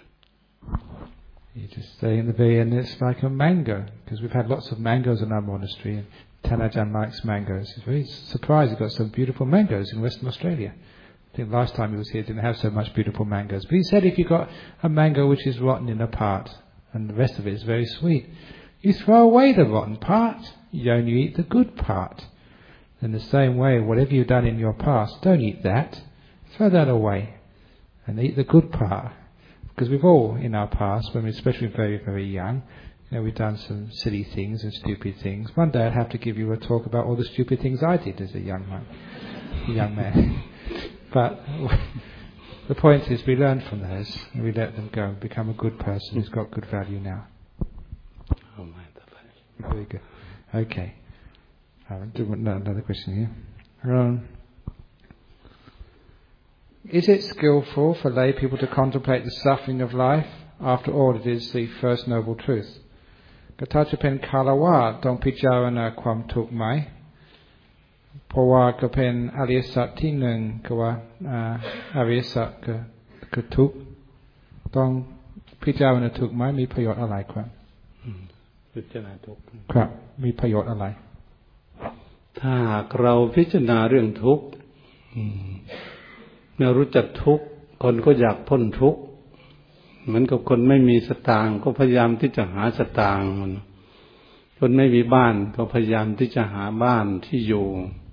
You just say in the very end it's like a mango, because we've had lots of mangoes in our monastery, and Tanajan likes mangoes. He's very surprised he got some beautiful mangoes in Western Australia. I think last time he was here he didn't have so much beautiful mangoes. But he said if you've got a mango which is rotten in a part, and the rest of it is very sweet, you throw away the rotten part, you only eat the good part. In the same way, whatever you've done in your past, don't eat that. Throw that away and eat the good part. Because we've all, in our past, when we're especially very, very young, you know, we've done some silly things and stupid things. One day I'd have to give you a talk about all the stupid things I did as a young man. young man. But the point is we learn from those and we let them go and become a good person who's got good value now. Very good. Okay. I'll do another question here. Um, Is it skillful for lay people to contemplate the suffering of life? After all, it is the first noble truth. ก็ถ้าจะเป็นคารวะต้องพิจารณาความทุกข์ไหมเพราะว่าก็เป็นอริยสัจที่หนึ่งก็ว่าอริยสัจก็คือทุกข์ต้องพิจารณาทุกข์ไหมมีประโยชน์อะไรครับพิจารณาทุกข์ครับมีประโยชน์อะไรถ้าเราพิจารณาเรื่องทุกข์เมื่อรู้จักทุกข์คนก็อยากพ้นทุกข์เหมือนกับคนไม่มีสตางค์ก็พยายามที่จะหาสตางค์คนไม่มีบ้านก็พยายามที่จะหาบ้านที่อยู่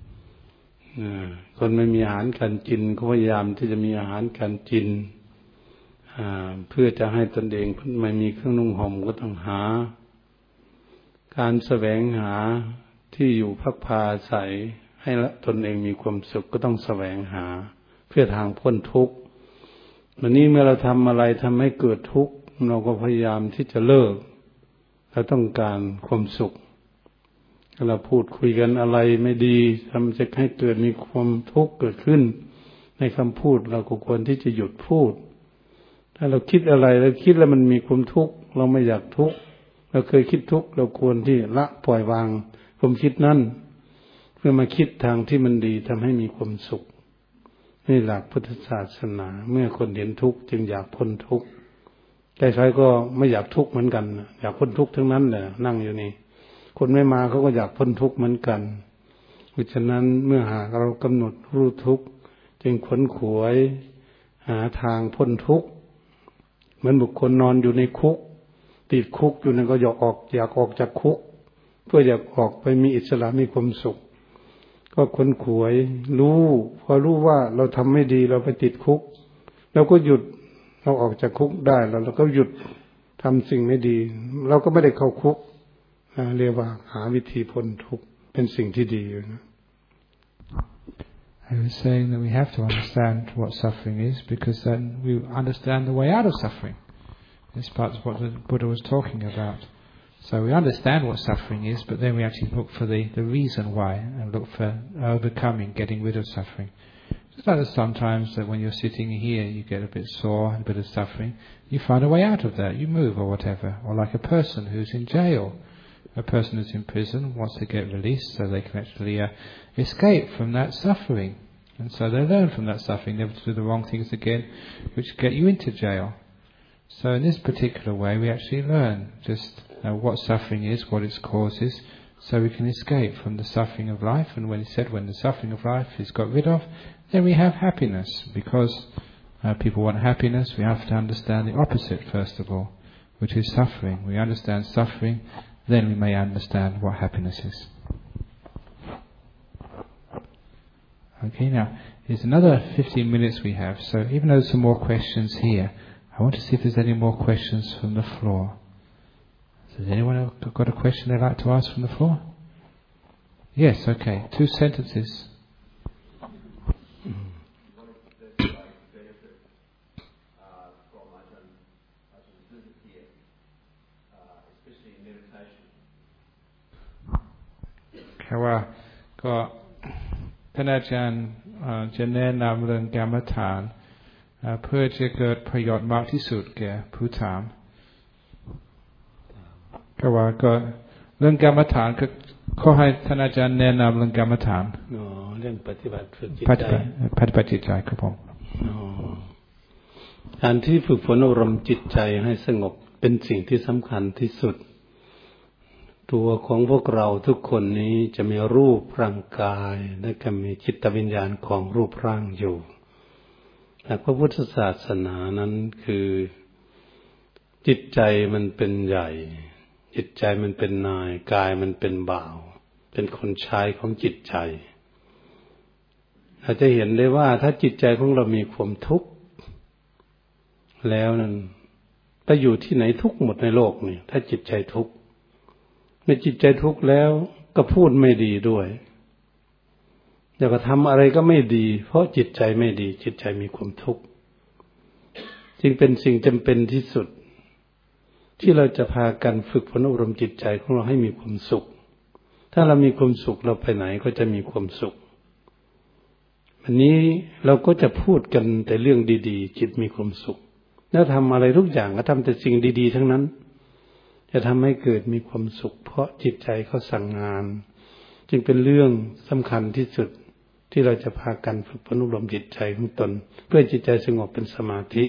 คนไม่มีอาหารการกินก็พยายามที่จะมีอาหารการกินเพื่อจะให้ตนเองไม่มีเครื่องนุ่งห่มก็ต้องหาการแสวงหาที่อยู่พักพาอาศัยให้ตนเองมีความสุขก็ต้องแสวงหาเพื่อทางพ้นทุกข์วันนี้เมื่อเราทำอะไรทำให้เกิดทุกข์เราก็พยายามที่จะเลิกเราต้องการความสุขเราพูดคุยกันอะไรไม่ดีทำจะให้เกิดมีความทุกข์เกิดขึ้นในคำพูดเราก็ควรที่จะหยุดพูดถ้าเราคิดอะไรเราคิดแล้วมันมีความทุกข์เราไม่อยากทุกข์เราเคยคิดทุกข์เราควรที่ละปล่อยวางความคิดนั้นเพื่อมาคิดทางที่มันดีทำให้มีความสุขนี่หลักพุทธศาสนาเมื่อคนเห็นทุกข์จึงอยากพ้นทุกข์ใครๆก็ไม่อยากทุกข์เหมือนกันอยากพ้นทุกข์ทั้งนั้นแหละนั่งอยู่นี่คนไม่มาเขาก็อยากพ้นทุกข์เหมือนกันเพราะฉะนั้นเมื่อหากเรากำหนดรู้ทุกข์จึงขวนขวยหาทางพ้นทุกข์เหมือนบุคคลนอนอยู่ในคุกติดคุกอยู่นั่นก็อยากออกอยากออกจากคุกเพื่ออยากออกไปมีอิสระมีความสุขก็ค้นขวยรู้พอรู้ว่าเราทำไม่ดีเราไปติดคุกเราก็หยุดเราออกจากคุกได้แล้วเราก็หยุดทำสิ่งไม่ดีเราก็ไม่ได้เข้าคุกเรียกว่าหาวิธีพ้นทุกข์เป็นสิ่งที่ดีอยู่นะ I was saying that we have to understand what suffering is, because then we understand the way out of suffering. This part is what the Buddha was talking about. So we understand what suffering is, but then we actually look for the, the reason why, and look for overcoming, getting rid of suffering. Just like sometimes that when you're sitting here, you get a bit sore, a bit of suffering, you find a way out of that, you move or whatever. Or like a person who's in jail. A person who's in prison wants to get released so they can actually uh, escape from that suffering. And so they learn from that suffering never to do the wrong things again, which get you into jail. So in this particular way, we actually learn just uh, what suffering is, what its causes, so we can escape from the suffering of life. And when he said when the suffering of life is got rid of, then we have happiness. Because uh, people want happiness, we have to understand the opposite first of all, which is suffering. We understand suffering, then we may understand what happiness is. Okay, now, there's another fifteen minutes we have, so even though there's some more questions here, I want to see if there's any more questions from the floor. Has anyone got a question they'd like to ask from the floor? Yes, okay, two sentences. Okay, well, ก็ท่านอาจารย์จะแนะนำเรื่องกรรมฐานเพื่อจะเกิดประโยชน์มากที่สุดแก่ผู้ถามก็ว่าก็เรื่องกรรมฐานก็ขอให้ท่านอาจารย์แนะนำเรื่องกรรมฐานอ๋อเรื่องปฏิบัติฝึกจิตใจปฏิบัติจิตใจครับผมอ๋อการที่ฝึกฝนอบรมจิตใจให้สงบเป็นสิ่งที่สำคัญที่สุดตัวของพวกเราทุกคนนี้จะมีรูปร่างกายและก็มีจิตวิญญาณของรูปร่างอยู่แต่พระพุทธศาสนานั้นคือจิตใจมันเป็นใหญ่จิตใจมันเป็นนายกายมันเป็นบ่าวเป็นคนใช้ของจิตใจเราจะเห็นได้ว่าถ้าจิตใจของเรามีความทุกข์แล้วนั้นไปอยู่ที่ไหนทุกข์หมดในโลกนี่ถ้าจิตใจทุกข์เมื่อจิตใจทุกข์แล้วก็พูดไม่ดีด้วยอยากจะทำอะไรก็ไม่ดีเพราะจิตใจไม่ดีจิตใจมีความทุกข์จึงเป็นสิ่งจำเป็นที่สุดที่เราจะพากันฝึกฝนอบรมจิตใจของเราให้มีความสุขถ้าเรามีความสุขเราไปไหนก็จะมีความสุขวันนี้เราก็จะพูดกันแต่เรื่องดีๆจิตมีความสุขแล้วทำอะไรทุกอย่างก็ทำแต่สิ่งดีๆทั้งนั้นจะทำให้เกิดมีความสุขเพราะจิตใจเขาสั่งงานจึงเป็นเรื่องสำคัญที่สุดที่เราจะพากันฝึกฝนอบรมจิตใจของตนเพื่อจิตใจสงบเป็นสมาธิ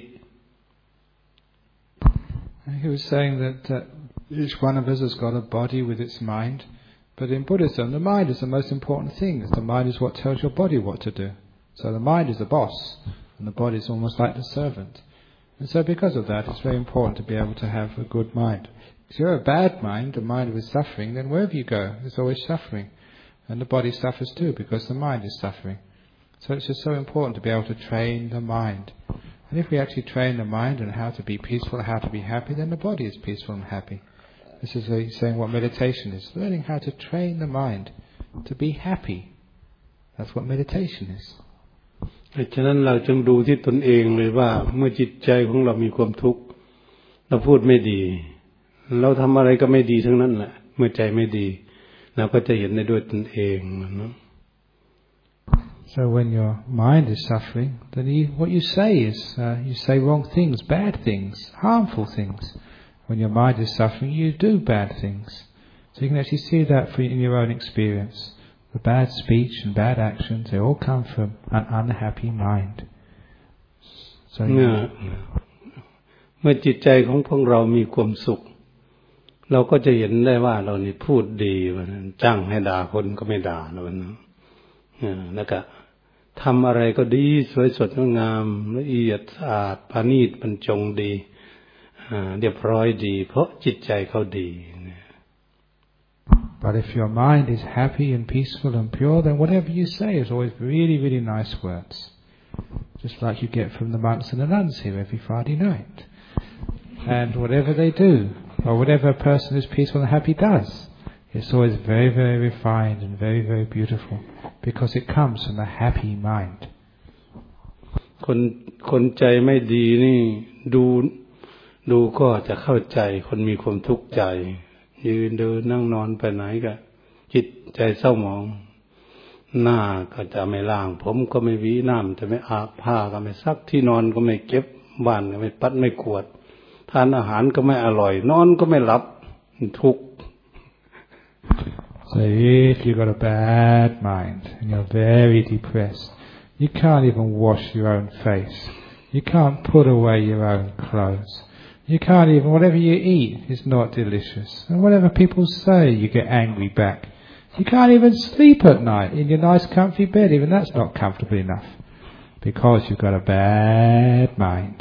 He was saying that uh, each one of us has got a body with its mind, but in Buddhism the mind is the most important thing. The mind is what tells your body what to do. So the mind is the boss and the body is almost like the servant. And so because of that it's very important to be able to have a good mind. If you're a bad mind, a mind with suffering, then wherever you go there's always suffering. And the body suffers too because the mind is suffering. So it's just so important to be able to train the mind. And if we actually train the mind on how to be peaceful, how to be happy, then the body is peaceful and happy. This is uh, saying what meditation is. Learning how to train the mind to be happy. That's what meditation is. ฉะนั้นเราจึงดูที่ตนเองเลยว่าเมื่อจิตใจของเรามีความทุกข์เราพูดไม่ดีเราทำอะไรก็ไม่ดีทั้งนั้นแหละเมื่อใจไม่ดีเราก็จะเห็นได้ด้วยตนเองนะ So when your mind is suffering, then you, what you say is uh, you say wrong things, bad things, harmful things. When your mind is suffering, you do bad things. So you can actually see that for, in your own experience. The bad speech and bad actions, they all come from an unhappy mind. So เมื่อเมื่อจิตใจของพวกเรามีความสุขเราก็จะเห็นได้ว่าเรานี่พูดดีวันนั้นจ้างให้ด่าคนก็ไม่ด่าแล้ววันนั้นแล้วก็ทำอะไรก็ดีสวยสดงดงามละเอียดสะอาดประณีตบรรจงดีเรียบร้อยดีเพราะจิตใจเขาดี But if your mind is happy and peaceful and pure, then whatever you say is always really, really nice words. Just like you get from the monks and the nuns here every Friday night. and whatever they do, or whatever a person who's peaceful and happy does, it's always very, very refined and very, very beautiful, because it comes from a happy mind. คนคนใจไม่ดีนี่ดูดูก็จะเข้าใจคนมีความทุกข์ใจยืนเดินนั่งนอนไปไหนก็จิตใจเศร้าหมองหน้าก็จะไม่ล้างผมก็ไม่หวีน้ำจะไม่อาบผ้าก็ไม่ซักที่นอนก็ไม่เก็บบ้านก็ไม่ปัดไม่กวาดทานอาหารก็ไม่อร่อยนอนก็ไม่หลับทุกข์ So if you've got a bad mind and you're very depressed, you can't even wash your own face. You can't put away your own clothes. You can't even, whatever you eat is not delicious. And whatever people say, you get angry back. You can't even sleep at night in your nice comfy bed. Even that's not comfortable enough. Because you've got a bad mind.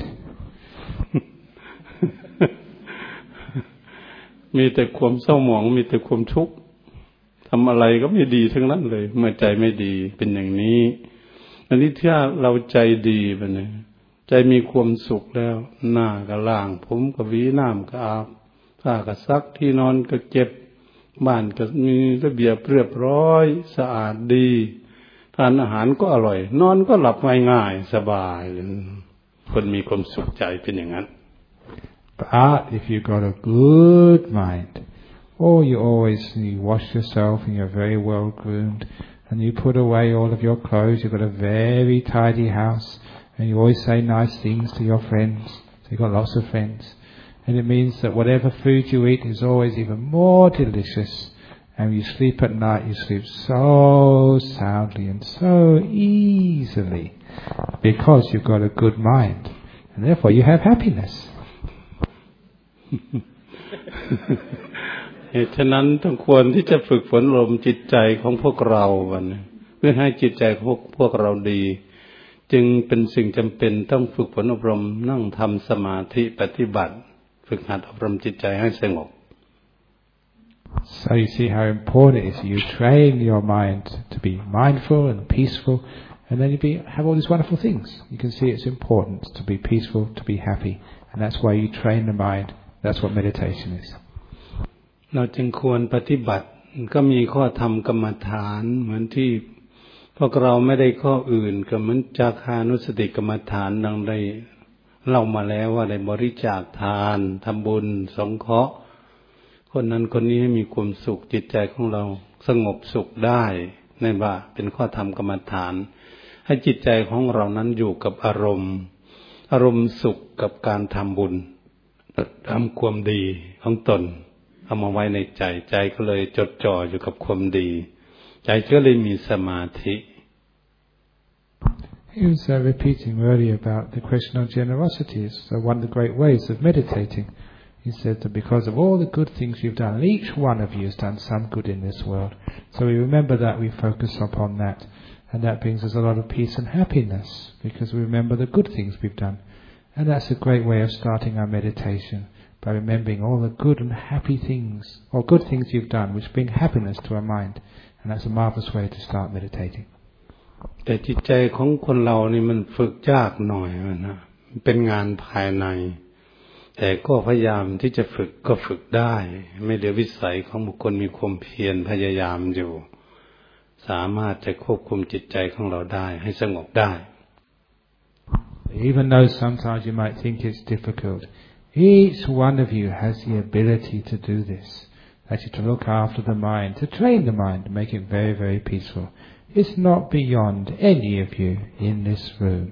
มีแต่ความเศร้าหมองมีแต่ความทุกข์ทำอะไรก็ไม่ดีทั้งนั้นเลยเมื่อใจไม่ดีเป็นอย่างนี้อันนี้ถ้าเราใจดีไปเนี่ยใจมีความสุขแล้วหน้าก็ล้างผมก็หวีน้ำก็อาบผ้าก็ซักที่นอนก็เก็บบ้านก็มีระเบียบเรียบร้อยสะอาดดีทานอาหารก็อร่อยนอนก็หลับง่ายๆสบายคนมีความสุขใจเป็นอย่างนั้น But if you've got a good mind, or you always you wash yourself and you're very well groomed, and you put away all of your clothes, you've got a very tidy house, and you always say nice things to your friends, so you've got lots of friends, and it means that whatever food you eat is always even more delicious, and when you sleep at night, you sleep so soundly and so easily, because you've got a good mind, and therefore you have happiness. เหตุฉะนั้นต้องควรที่จะฝึกฝนอบรมจิตใจของพวกเราวันเพื่อให้จิตใจของพวกเราดีจึงเป็นสิ่งจำเป็นต้องฝึกฝนอบรมนั่งทำสมาธิปฏิบัติฝึกหัดอบรมจิตใจให้สงบ So you see how important it is you train your mind to be mindful and peaceful, and then you be, have all these wonderful things. You can see it's important to be peaceful, to be happy, and that's why you train the mind. That's what meditation is. เราจึงควรปฏิบัติก็มีข้อธรรมกรรมฐานเหมือนที่พวกเราไม่ได้ข้ออื่นก็เหมือนจาคานุสติกรรมฐานดังได้เล่ามาแล้วว่าได้บริจาคทานทำบุญสงเคราะห์คนนั้นคนนี้ให้มีความสุขจิตใจของเราสงบสุขได้นั่นว่าเป็นข้อธรรมกรรมฐานให้จิตใจของเรานั้นอยู่กับอารมณ์อารมณ์สุขกับการทำบุญทำความดีของตนเอามาไว้ในใจใจก็เลยจดจ่ออยู่กับความดีใจก็เลยมีสมาธิ He was uh, repeating earlier about the question of generosity. It's uh, one of the great ways of meditating. He said that because of all the good things you've done, and each one of you has done some good in this world. So we remember that, we focus upon that, and that brings us a lot of peace and happiness, because we remember the good things we've done. And that's a great way of starting our meditation, by remembering all the good and happy things, or good things you've done, which bring happiness to our mind. And that's a marvelous way to start meditating. แต่จิตใจของคนเรานี่มันฝึกยากหน่อยนะเป็นงานภายในแต่ก็พยายามที่จะฝึกก็ฝึกได้ไม่เหลือวิสัยของบุคคลมีความเพียรพยายามอยู่สามารถจะควบคุมจิตใจของเราได้ให้สงบได้ Even though sometimes you might think it's difficult, each one of you has the ability to do this. That is to look after the mind, to train the mind, to make it very, very peaceful. It's not beyond any of you in this room.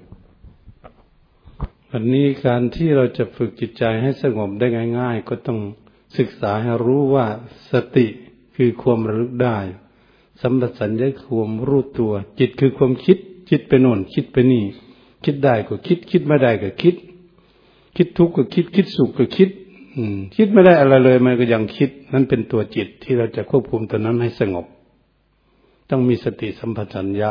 วันนี้การที่เราจะฝึกจิตใจให้สงบได้ง่ายๆก็ต้องศึกษาให้รู้ว่าสติคือความระลึกได้สัมปชัญญะคือความรู้ตัวจิตคือความคิดคิดไปโน่นคิดไปนี่คิดได้ก็คิดคิดไม่ได้ก็คิดคิดทุกข์ก็คิดคิดสุขก็คิดคิดไม่ได้อะไรเลยมันก็ยังคิดนั่นเป็นตัวจิตที่เราจะควบคุมตัวนั้นให้สงบต้องมีสติสัมปชัญญะ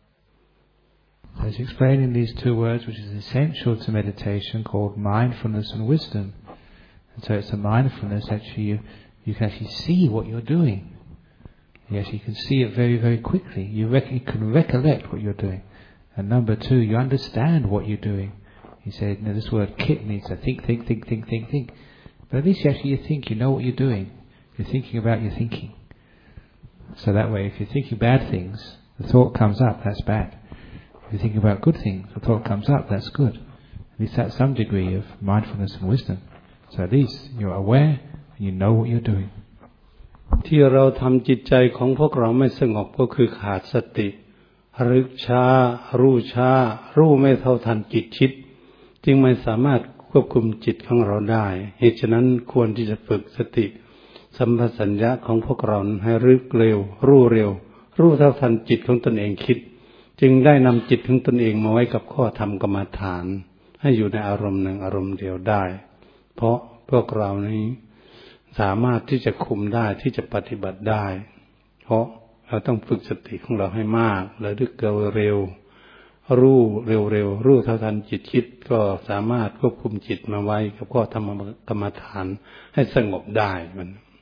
As explained in these two words, which is essential to meditation, called mindfulness and wisdom. And so it's a mindfulness actually you, you can actually see what you're doing. Yes, you can see it very, very quickly. You, rec- you can recollect what you're doing. And number two, you understand what you're doing. He said, no, this word kit means to think, think, think, think, think, think. But at least actually you think, you know what you're doing. You're thinking about your thinking. So that way, if you're thinking bad things, the thought comes up, that's bad. If you're thinking about good things, the thought comes up, that's good. At least that's some degree of mindfulness and wisdom. So at least you're aware and you know what you're doing. ที่เราทำจิตใจของพวกเราไม่สงบก็คือขาดสติรึกช้ารู้ช้ารู้ไม่เท่าทันจิตคิดจึงไม่สามารถควบคุมจิตของเราได้เหตุฉะนั้นควรที่จะฝึกสติสัมปชัญญะของพวกเราให้รึกเร็วรู้เร็วรู้เท่าทันจิตของตนเองคิดจึงได้นำจิตของตนเองมาไว้กับข้อธรรมกรรมฐานให้อยู่ในอารมณ์หนึ่งอารมณ์เดียวได้เพราะพวกเรานี้สามารถที่จะคุมได้ที่จะปฏิบัติได้เพราะเราต้องฝึกสติของเราให้มากระลึกเร็วๆรู้เร็วๆรู้เท่าทันจิตคิดก็สามารถควบคุมจิตมาไว้กับข้อธรรมกรรมฐานให้สงบได้มัน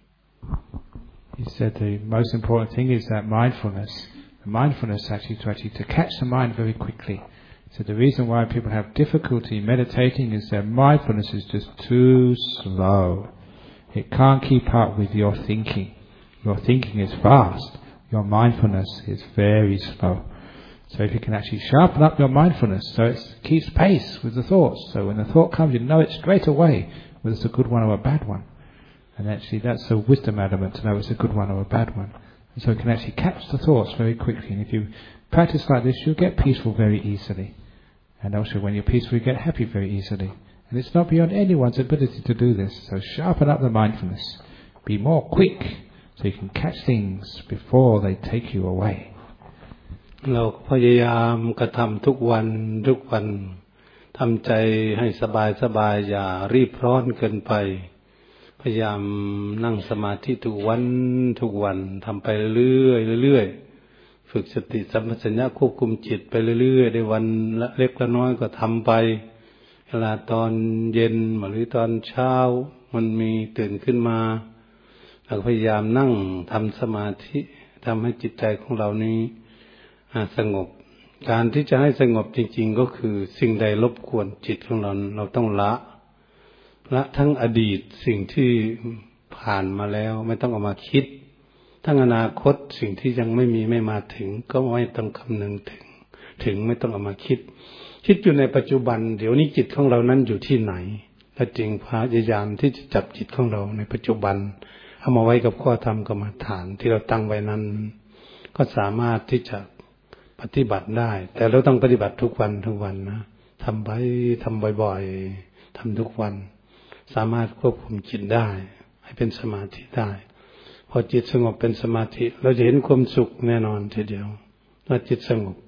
He said the most important thing is that mindfulness. The mindfulness actually to actually to catch the mind very quickly. So the reason why people have difficulty meditating is that mindfulness is just too slow. It can't keep up with your thinking. Your thinking is fast. Your mindfulness is very slow. So if you can actually sharpen up your mindfulness so it keeps pace with the thoughts. So when the thought comes, you know it straight away whether it's a good one or a bad one. And actually that's a wisdom element to know it's a good one or a bad one. And so you can actually catch the thoughts very quickly. And if you practice like this, you'll get peaceful very easily. And also when you're peaceful, you get happy very easily. And it's not beyond anyone's ability to do this. So sharpen up the mindfulness. Be more quick so you can catch things before they take you away. เราพยายามกระทำทุกวันทุกวันทำใจให้สบายสบายอย่ารีบร้อนเกินไปพยายามนั่งสมาธิทุกวันทุกวันทำไปเรื่อยๆเรื่อยๆฝึกสติสัมปชัญญะควบคุมจิตไปเรื่อยๆในวันละเล็กละน้อยก็ทำไปเวลาตอนเย็นหรือตอนเช้ามันมีตื่นขึ้นมาเราพยายามนั่งทำสมาธิทำให้จิตใจของเรานี้สงบการที่จะให้สงบจริงๆก็คือสิ่งใดรบกวนจิตของเราเราต้องละละทั้งอดีตสิ่งที่ผ่านมาแล้วไม่ต้องเอามาคิดทั้งอนาคตสิ่งที่ยังไม่มีไม่มาถึงก็ไม่ต้องคำนึงถึงถึงไม่ต้องเอามาคิดคิดอยู่ในปัจจุบันเดี๋ยวนี้จิตของเรานั้นอยู่ที่ไหนและจึงพยายามที่จะจับจิตของเราในปัจจุบันเอามาไว้กับข้อธรรมกรรมฐานที่เราตั้งไว้นั้นก็สามารถที่จะปฏิบัติได้แต่เราต้องปฏิบัติทุกวันทุกวันนะทำไปทำบ่อยๆทำทุกวันสามารถควบคุมจิตได้ให้เป็นสมาธิได้พอจิตสงบเป็นสมาธิเราจะเห็นความสุขแน่นอนทีเดียวว่าจิตสงบ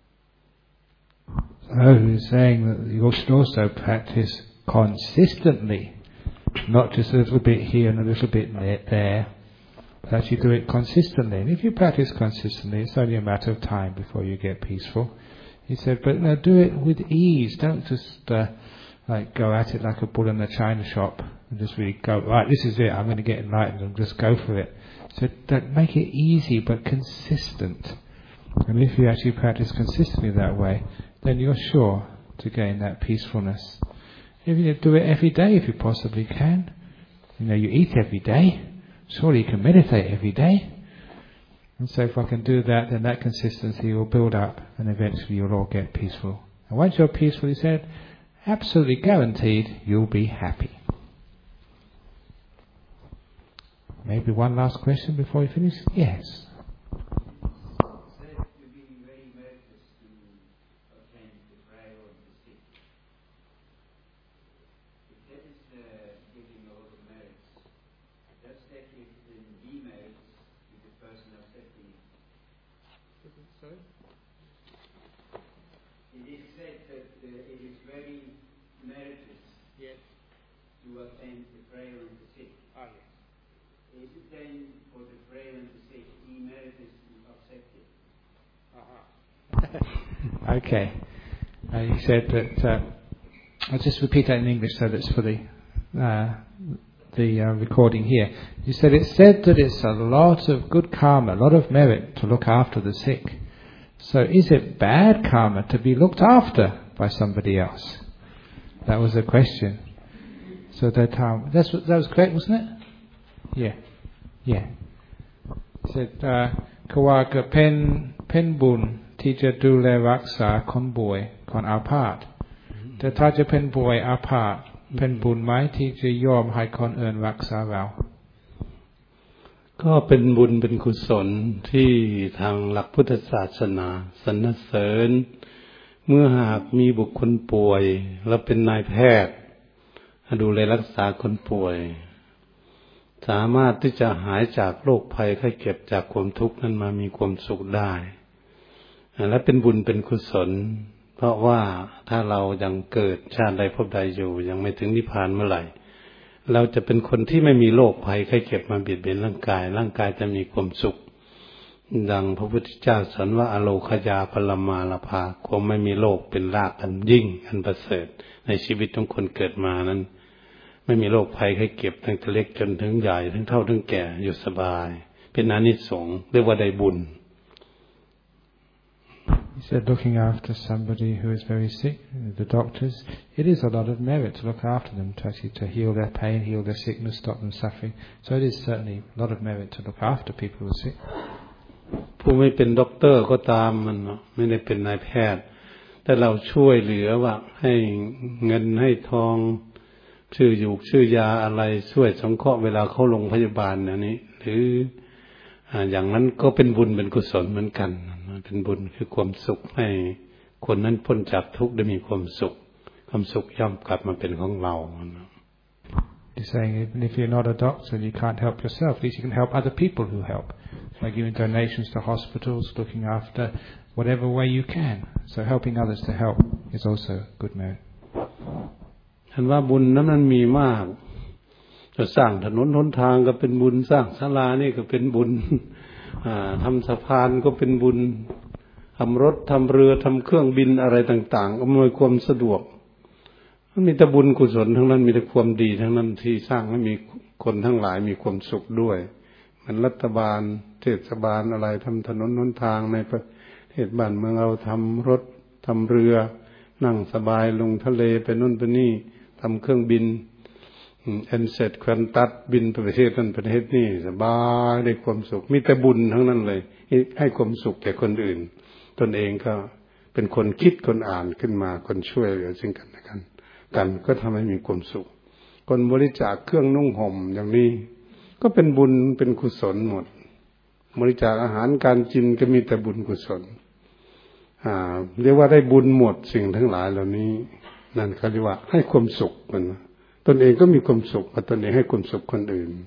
So he's saying that you should also practice consistently, not just a little bit here and a little bit there, but actually do it consistently. And if you practice consistently, it's only a matter of time before you get peaceful. He said, but no, do it with ease. Don't just uh, like go at it like a bull in the china shop and just really go, right, this is it, I'm going to get enlightened and just go for it. So don't make it easy but consistent. And if you actually practice consistently that way, then you're sure to gain that peacefulness. If you do it every day, if you possibly can, you know, you eat every day, surely you can meditate every day. And so if I can do that, then that consistency will build up and eventually you'll all get peaceful. And once you're peaceful, he said, absolutely guaranteed you'll be happy. Maybe one last question before we finish? Yes. Okay. Uh, he said that, uh, I'll just repeat that in English so that's for the uh, the uh, recording here. He said, it's said that it's a lot of good karma, a lot of merit to look after the sick. So is it bad karma to be looked after by somebody else? That was the question. So that time, that's what, that was correct, wasn't it? Yeah, yeah. Said, เขาว่าก็เป็นเป็นบุญที่จะดูแลรักษาคนป่วยคนอาพาธแต่ถ้าจะเป็นป่วยอาพาธเป็นบุญไหมที่จะยอมให้คนอื่นรักษาเราก็เป็นบุญเป็นกุศลที่ทางหลักพุทธศาสนาสรรเสริญเมื่อหากมีบุคคลป่วยและเป็นนายแพทย์ดูแลรักษาคนป่วยสามารถที่จะหายจากโรคภัยไข้เจ็บจากความทุกข์นั้นมามีความสุขได้และเป็นบุญเป็นกุศลเพราะว่าถ้าเรายังเกิดชาติใดพบใดอยู่ยังไม่ถึงนิพพานเมื่อไหร่เราจะเป็นคนที่ไม่มีโรคภัยไข้เจ็บมาเบียดเบียนร่างกายร่างกายจะมีความสุขดังพระพุทธเจ้าสอนว่าอโลคยาปรมาลภาความไม่มีโรคเป็นรากอันยิ่งอันประเสริฐในชีวิตของคนเกิดมานั้นไม่มีโรคภัยไข้เจ็บตั้งแต่เล็กจนถึงใหญ่ทั้งเฒ่าทั้งแก่อยู่สบายเป็นอานิสงส์เรียกว่าได้บุญ He said looking after somebody who is very sick, the doctors, it is a lot of merit to look after them, to actually to heal their pain, heal their sickness, stop them suffering. So it is certainly a lot of merit to look after people who are sick. ผู้ไม่เป็นด็อกเตอร์ก็ตามมันไม่ได้เป็นนายแพทย์แต่เราช่วยเหลือว่าให้เงินให้ทองชื่ออยู่ชื่อยาอะไรช่วยสงเคราะห์เวลาเข้าโรงพยาบาลอันนี้หรืออย่างนั้นก็เป็นบุญเป็นกุศลเหมือนกันเป็นบุญคือความสุขให้คนนั้นพ้นจากทุกข์ได้มีความสุขความสุขย่อมกลับมาเป็นของเรา He's saying even if you're not a doctor and you can't help yourself, at least you can help other people who help, by giving donations to hospitals, looking after whatever way you can. So helping others to help is also good merit. ท่านว่าบุญนั้นมันมีมากจะสร้างถนนหนทางก็เป็นบุญสร้างศาลานี่ก็เป็นบุญทำสะพานก็เป็นบุญทำรถทำเรือทำเครื่องบินอะไรต่างๆอำนวยความสะดวกมันมีแต่บุญกุศลทั้งนั้นมีแต่ความดีทั้งนั้นที่สร้างให้มีคนทั้งหลายมีความสุขด้วยมันรัฐบาลเทศบาลอะไรทำถนนหนทางในประเทศบ้านเมืองเราทำรถทำเรือนั่งสบายลงทะเลไปนู่นไปนี่ทำเครื่องบินเอ็นเซตควันตัดบินไปประเทศนั้นประเทศนี้สบายได้ความสุขมีแต่บุญทั้งนั้นเลยให้ความสุขแก่คนอื่นตนเองก็เป็นคนคิดคนอ่านขึ้นมาคนช่วยเหลือซึ่งกันและกันกันก็ทำให้มีความสุขคนบริจาคเครื่องนุ่งห่มอย่างนี้ก็เป็นบุญเป็นกุศลหมดบริจาคอาหารการกินก็มีแต่บุญกุศลอ่าเรียกว่าได้บุญหมดสิ่งทั้งหลายเหล่านี้นั่นเขาเรียกว่าให้ความสุขมันตนเองก็มีความสุขมาตนเองให้ความสุขคนอื่น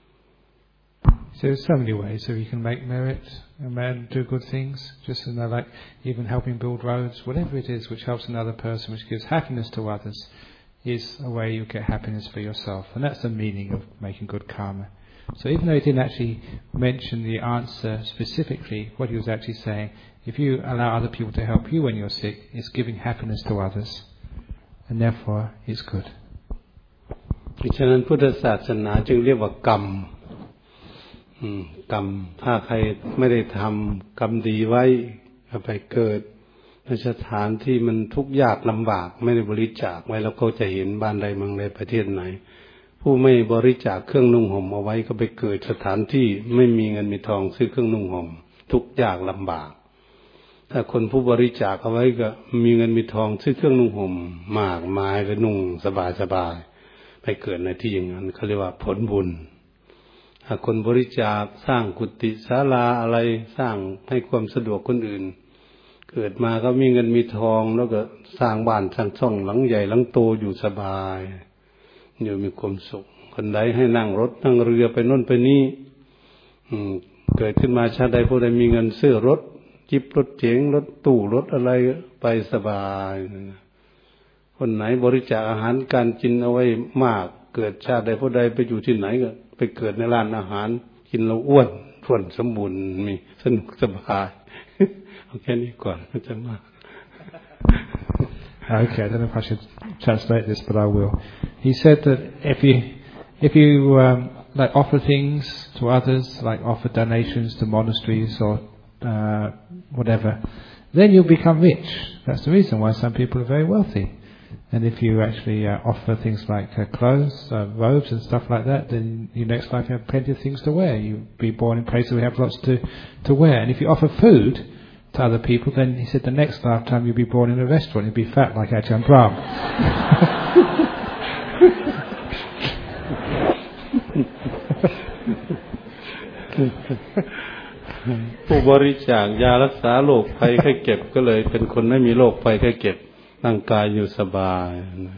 So there's so many ways that we can make merit and do good things, just in like even helping build roads, whatever it is which helps another person, which gives happiness to others, is a way you get happiness for yourself. And that's the meaning of making good karma. So even though he didn't actually mention the answer specifically, what he was actually saying, if you allow other people to help you when you're sick, it's giving happiness to others. And therefore, it's good. ฉะนั้นพุทธศาสนาจึงเรียกว่ากรรมกรรมถ้าใครไม่ได้ทำกรรมดีไว้ก็ไปเกิดในสถานที่มันทุกข์ยากลำบากไม่ได้บริจาคไว้แล้วก็จะเห็นบ้านใดเมืองใดประเทศไหนผู้ไม่บริจาคเครื่องนุ่งห่มเอาไว้ก็ไปเกิดสถานที่ไม่มีเงินมีทองซื้อเครื่องนุ่งห่มทุกข์ยากลำบากถ้าคนผู้บริจาคเอาไว้ก็มีเงินมีทองซื้อเครื่องนุ่งห่มมากมายก็นุ่งสบายๆไปเกิดในที่อย่างนั้นเขาเรียกว่าผลบุญถ้าคนบริจาคสร้างกุฏิศาลาอะไรสร้างให้ความสะดวกคนอื่นเกิดมาก็มีเงินมีทองแล้วก็สร้างบ้านสร้างช่องหลังใหญ่หลังโตอยู่สบายอยู่มีความสุขคนใดให้นั่งรถนั่งเรือไปโน่นไปนี่เกิดขึ้นมาชาติใดผู้ใดมีเงินซื้อรถจิบรถเจ๋งรถตู้รถอะไรไปสบายคนไหนบริจาคอาหารการกินเอาไว้มากเกิดชาติใดผู้ใดไปอยู่ที่ไหนก็ไปเกิดในร้านอาหารกินแล้วอ้วนท้วนสมบูรณ์มีสนุกสบายเอาแค่นี้ก่อนมันจะมาก Okay, I don't know if I should translate this, but I will. He said that if you if you um, like offer things to others, like offer donations to monasteries or uh, whatever, then you'll become rich. That's the reason why some people are very wealthy. And if you actually uh, offer things like uh, clothes, uh, robes and stuff like that, then your next life you have plenty of things to wear. You'll be born in places where you have lots to, to wear. And if you offer food to other people, then he said the next lifetime you'll be born in a restaurant. You'll be fat like Ajahn Brahm. ผู้บริจาคยารักษาโรคภัยไข้เจ็บก็เลยเป็นคนไม่มีโรคภัยไข้เจ็บร่างกายอยู่สบาย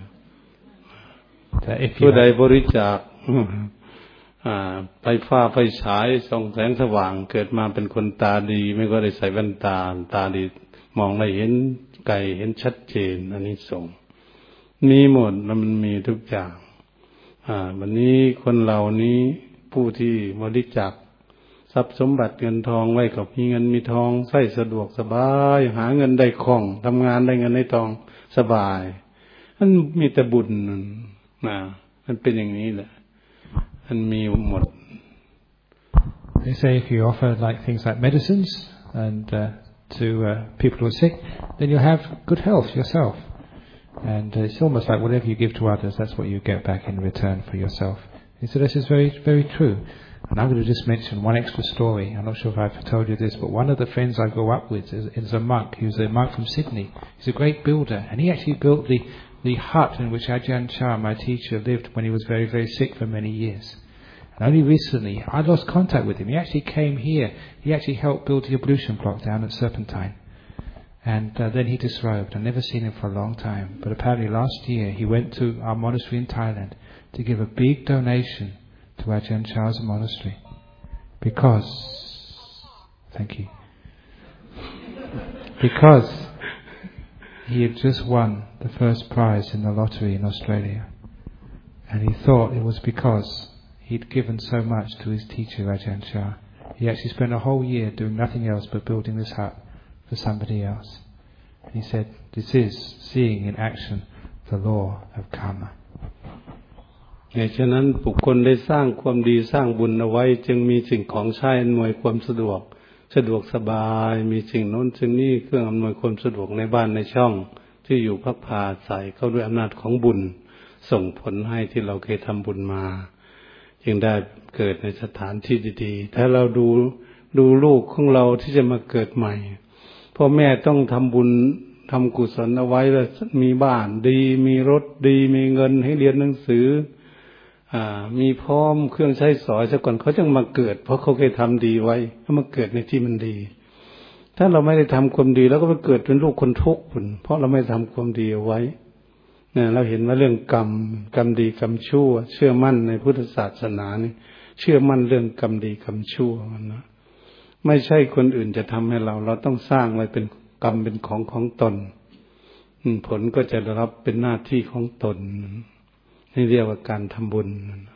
ผู้ใดบริจาคไฟฟ้าไฟฉายส่องแสงสว่างเกิดมาเป็นคนตาดีไม่ก็ได้ใส่แว่นตาตาดีมองได้เห็นไกลเห็นชัดเจนอันนี้ส่งมีหมดแล้วมันมีทุกอย่างวันนี้คนเหล่านี้ผู้ที่บริจาคทรัพย์สมบัติเงินทองไว้กับมีเงินมีทองใช้สะดวกสบายหาเงินได้คล่องทำงานได้เงินได้ทองสบายมันมีแต่บุญนะมันเป็นอย่างนี้แหละมันมีหมด They say if you offer like things like medicines and uh, to uh, people who are sick, then you'll have good health yourself. And uh, it's almost like whatever you give to others, that's what you get back in return for yourself. He said this is very, very true. And I'm going to just mention one extra story. I'm not sure if I've told you this, but one of the friends I grew up with is, is a monk. He was a monk from Sydney. He's a great builder. And he actually built the, the hut in which Ajahn Chah, my teacher, lived when he was very, very sick for many years. And only recently, I lost contact with him. He actually came here. He actually helped build the ablution block down at Serpentine. And uh, then he disrobed. I've never seen him for a long time. But apparently last year, he went to our monastery in Thailand to give a big donation to Ajahn Chah's monastery, because, thank you, because he had just won the first prize in the lottery in Australia, and he thought it was because he'd given so much to his teacher Ajahn Chah. He actually spent a whole year doing nothing else but building this hut for somebody else. And he said, this is seeing in action the law of karma. เหตุฉะนั้นบุคคลได้สร้างความดีสร้างบุญเอาไว้จึงมีสิ่งของใช้อำนวยความสะดวกสะดวกสบายมีสิ่งโน้นสิ่งนี้เครื่องอำนวยความสะดวกในบ้านในช่องที่อยู่พักพาอาศัยเข้าด้วยอำนาจของบุญส่งผลให้ที่เราเคยทำบุญมาจึงได้เกิดในสถานที่ดีๆถ้าเราดูดูลูกของเราที่จะมาเกิดใหม่พ่อแม่ต้องทำบุญทำกุศลเอาไว้แล้วมีบ้านดีมีรถดีมีเงินให้เรียนหนังสือมีพร้อมเครื่องใช้สอยซะก่อนเขาจึงมาเกิดเพราะเขาเคยทำดีไว้เขามาเกิดในที่มันดีถ้าเราไม่ได้ทำความดีแล้วก็ไปเกิดเป็นลูกคนทุกข์เพราะเราไม่ทำความดีเอาไว้เนี่ยเราเห็นว่าเรื่องกรรมกรรมดีกรรมชั่วเชื่อมั่นในพุทธศาสนานี่เชื่อมั่นเรื่องกรรมดีกรรมชั่วมันนะไม่ใช่คนอื่นจะทำให้เราเราต้องสร้างไว้เป็นกรรมเป็นของของตนผลก็จะได้รับเป็นหน้าที่ของตนนี่เรียกว่าการทำบุญ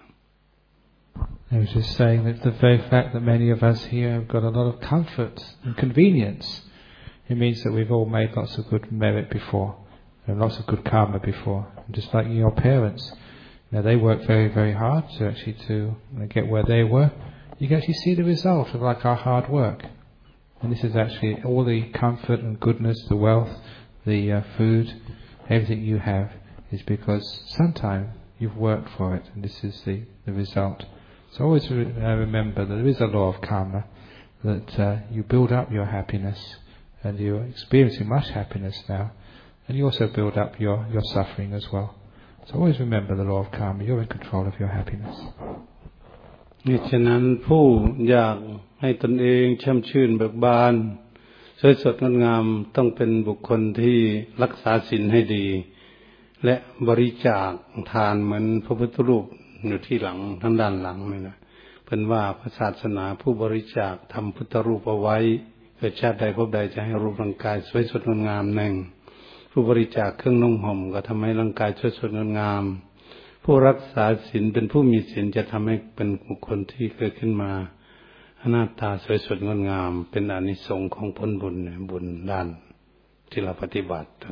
I was just saying that the very fact that many of us here have got a lot of comfort and convenience, it means that we've all made lots of good merit before, and lots of good karma before. And just like your parents, you know, they worked very, very hard to actually to get where they were. You can actually see the result of like our hard work. And this is actually all the comfort and goodness, the wealth, the uh, food, everything you have is because sometime you've worked for it, and this is the, the result. So always re- uh, remember that there is a law of karma, that uh, you build up your happiness, and you're experiencing much happiness now, and you also build up your, your suffering as well. So always remember the law of karma, you're in control of your happiness. นี่ฉะนั้นผู้อยากให้ตนเองช่ำชื่นเบิกบานสวยสดงดงามต้องเป็นบุคคลที่รักษาศีลให้ดีและบริจาคทานเหมือนพระพุทธรูปอยู่ที่หลังทางด้านหลังนี่นะเป็นว่าพระศาสนาผู้บริจาคทำพุทธรูปเอาไว้เกิดชาติใดพบใดจะให้รูปร่างกายสวยสดงดงามหนึ่งผู้บริจาคเครื่องนุ่งห่มก็ทำให้ร่างกายสวยสดงดงามผู้รักษาศีลเป็นผู้มีศีลจะทำให้เป็นบุคคลที่เกิดขึ้นมาหน้าตาสวยสดงดงามเป็นอานิสงส์ของผลบุญบุญด้านที่เราปฏิบัติกัน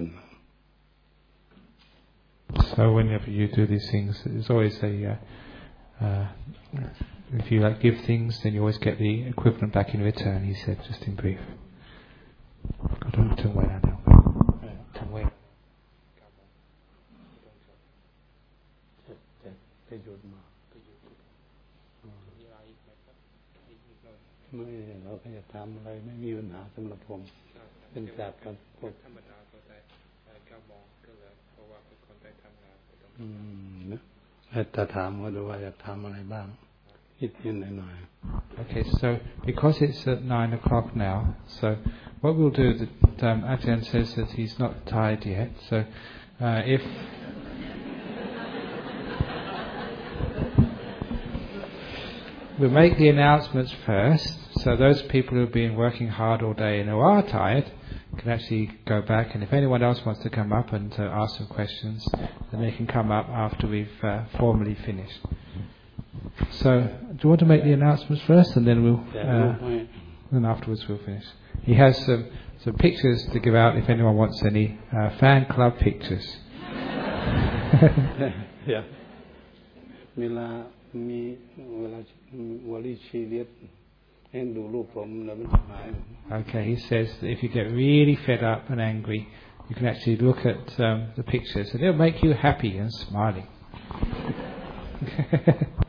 So whenever you do these things, there's always a uh, uh, if you like give things, then you always get the equivalent back in return. He said, just in brief. ถามอะไรไม่มีปัญหาสำหรับผมเป็นจากการพบธรรมดาก็ได้เก้าโมงก็เลยเพราะว่าเป็นคนได้ทำงานก็ต้องอืมนะแต่ถามเขาดูว่าอยากทำอะไรบ้างนิดนิดหน่อยหน่อย Okay, so because it's at nine o'clock now, so what we'll do, that um, Ajahn says that he's not tired yet, so uh, if we'll make the announcements first, so those people who have been working hard all day and who are tired can actually go back, and if anyone else wants to come up and uh, ask some questions, then they can come up after we've uh, formally finished. So, do you want to make the announcements first, and then we'll, uh, and afterwards we'll finish. He has some, some pictures to give out if anyone wants any uh, fan club pictures. Yeah. เวลามีเวลาวลีชีเลียดให้ดูรูปผมแล้วมันหาย Okay, he says that if you get really fed up and angry, you can actually look at um, the pictures, and it'll make you happy and smiling.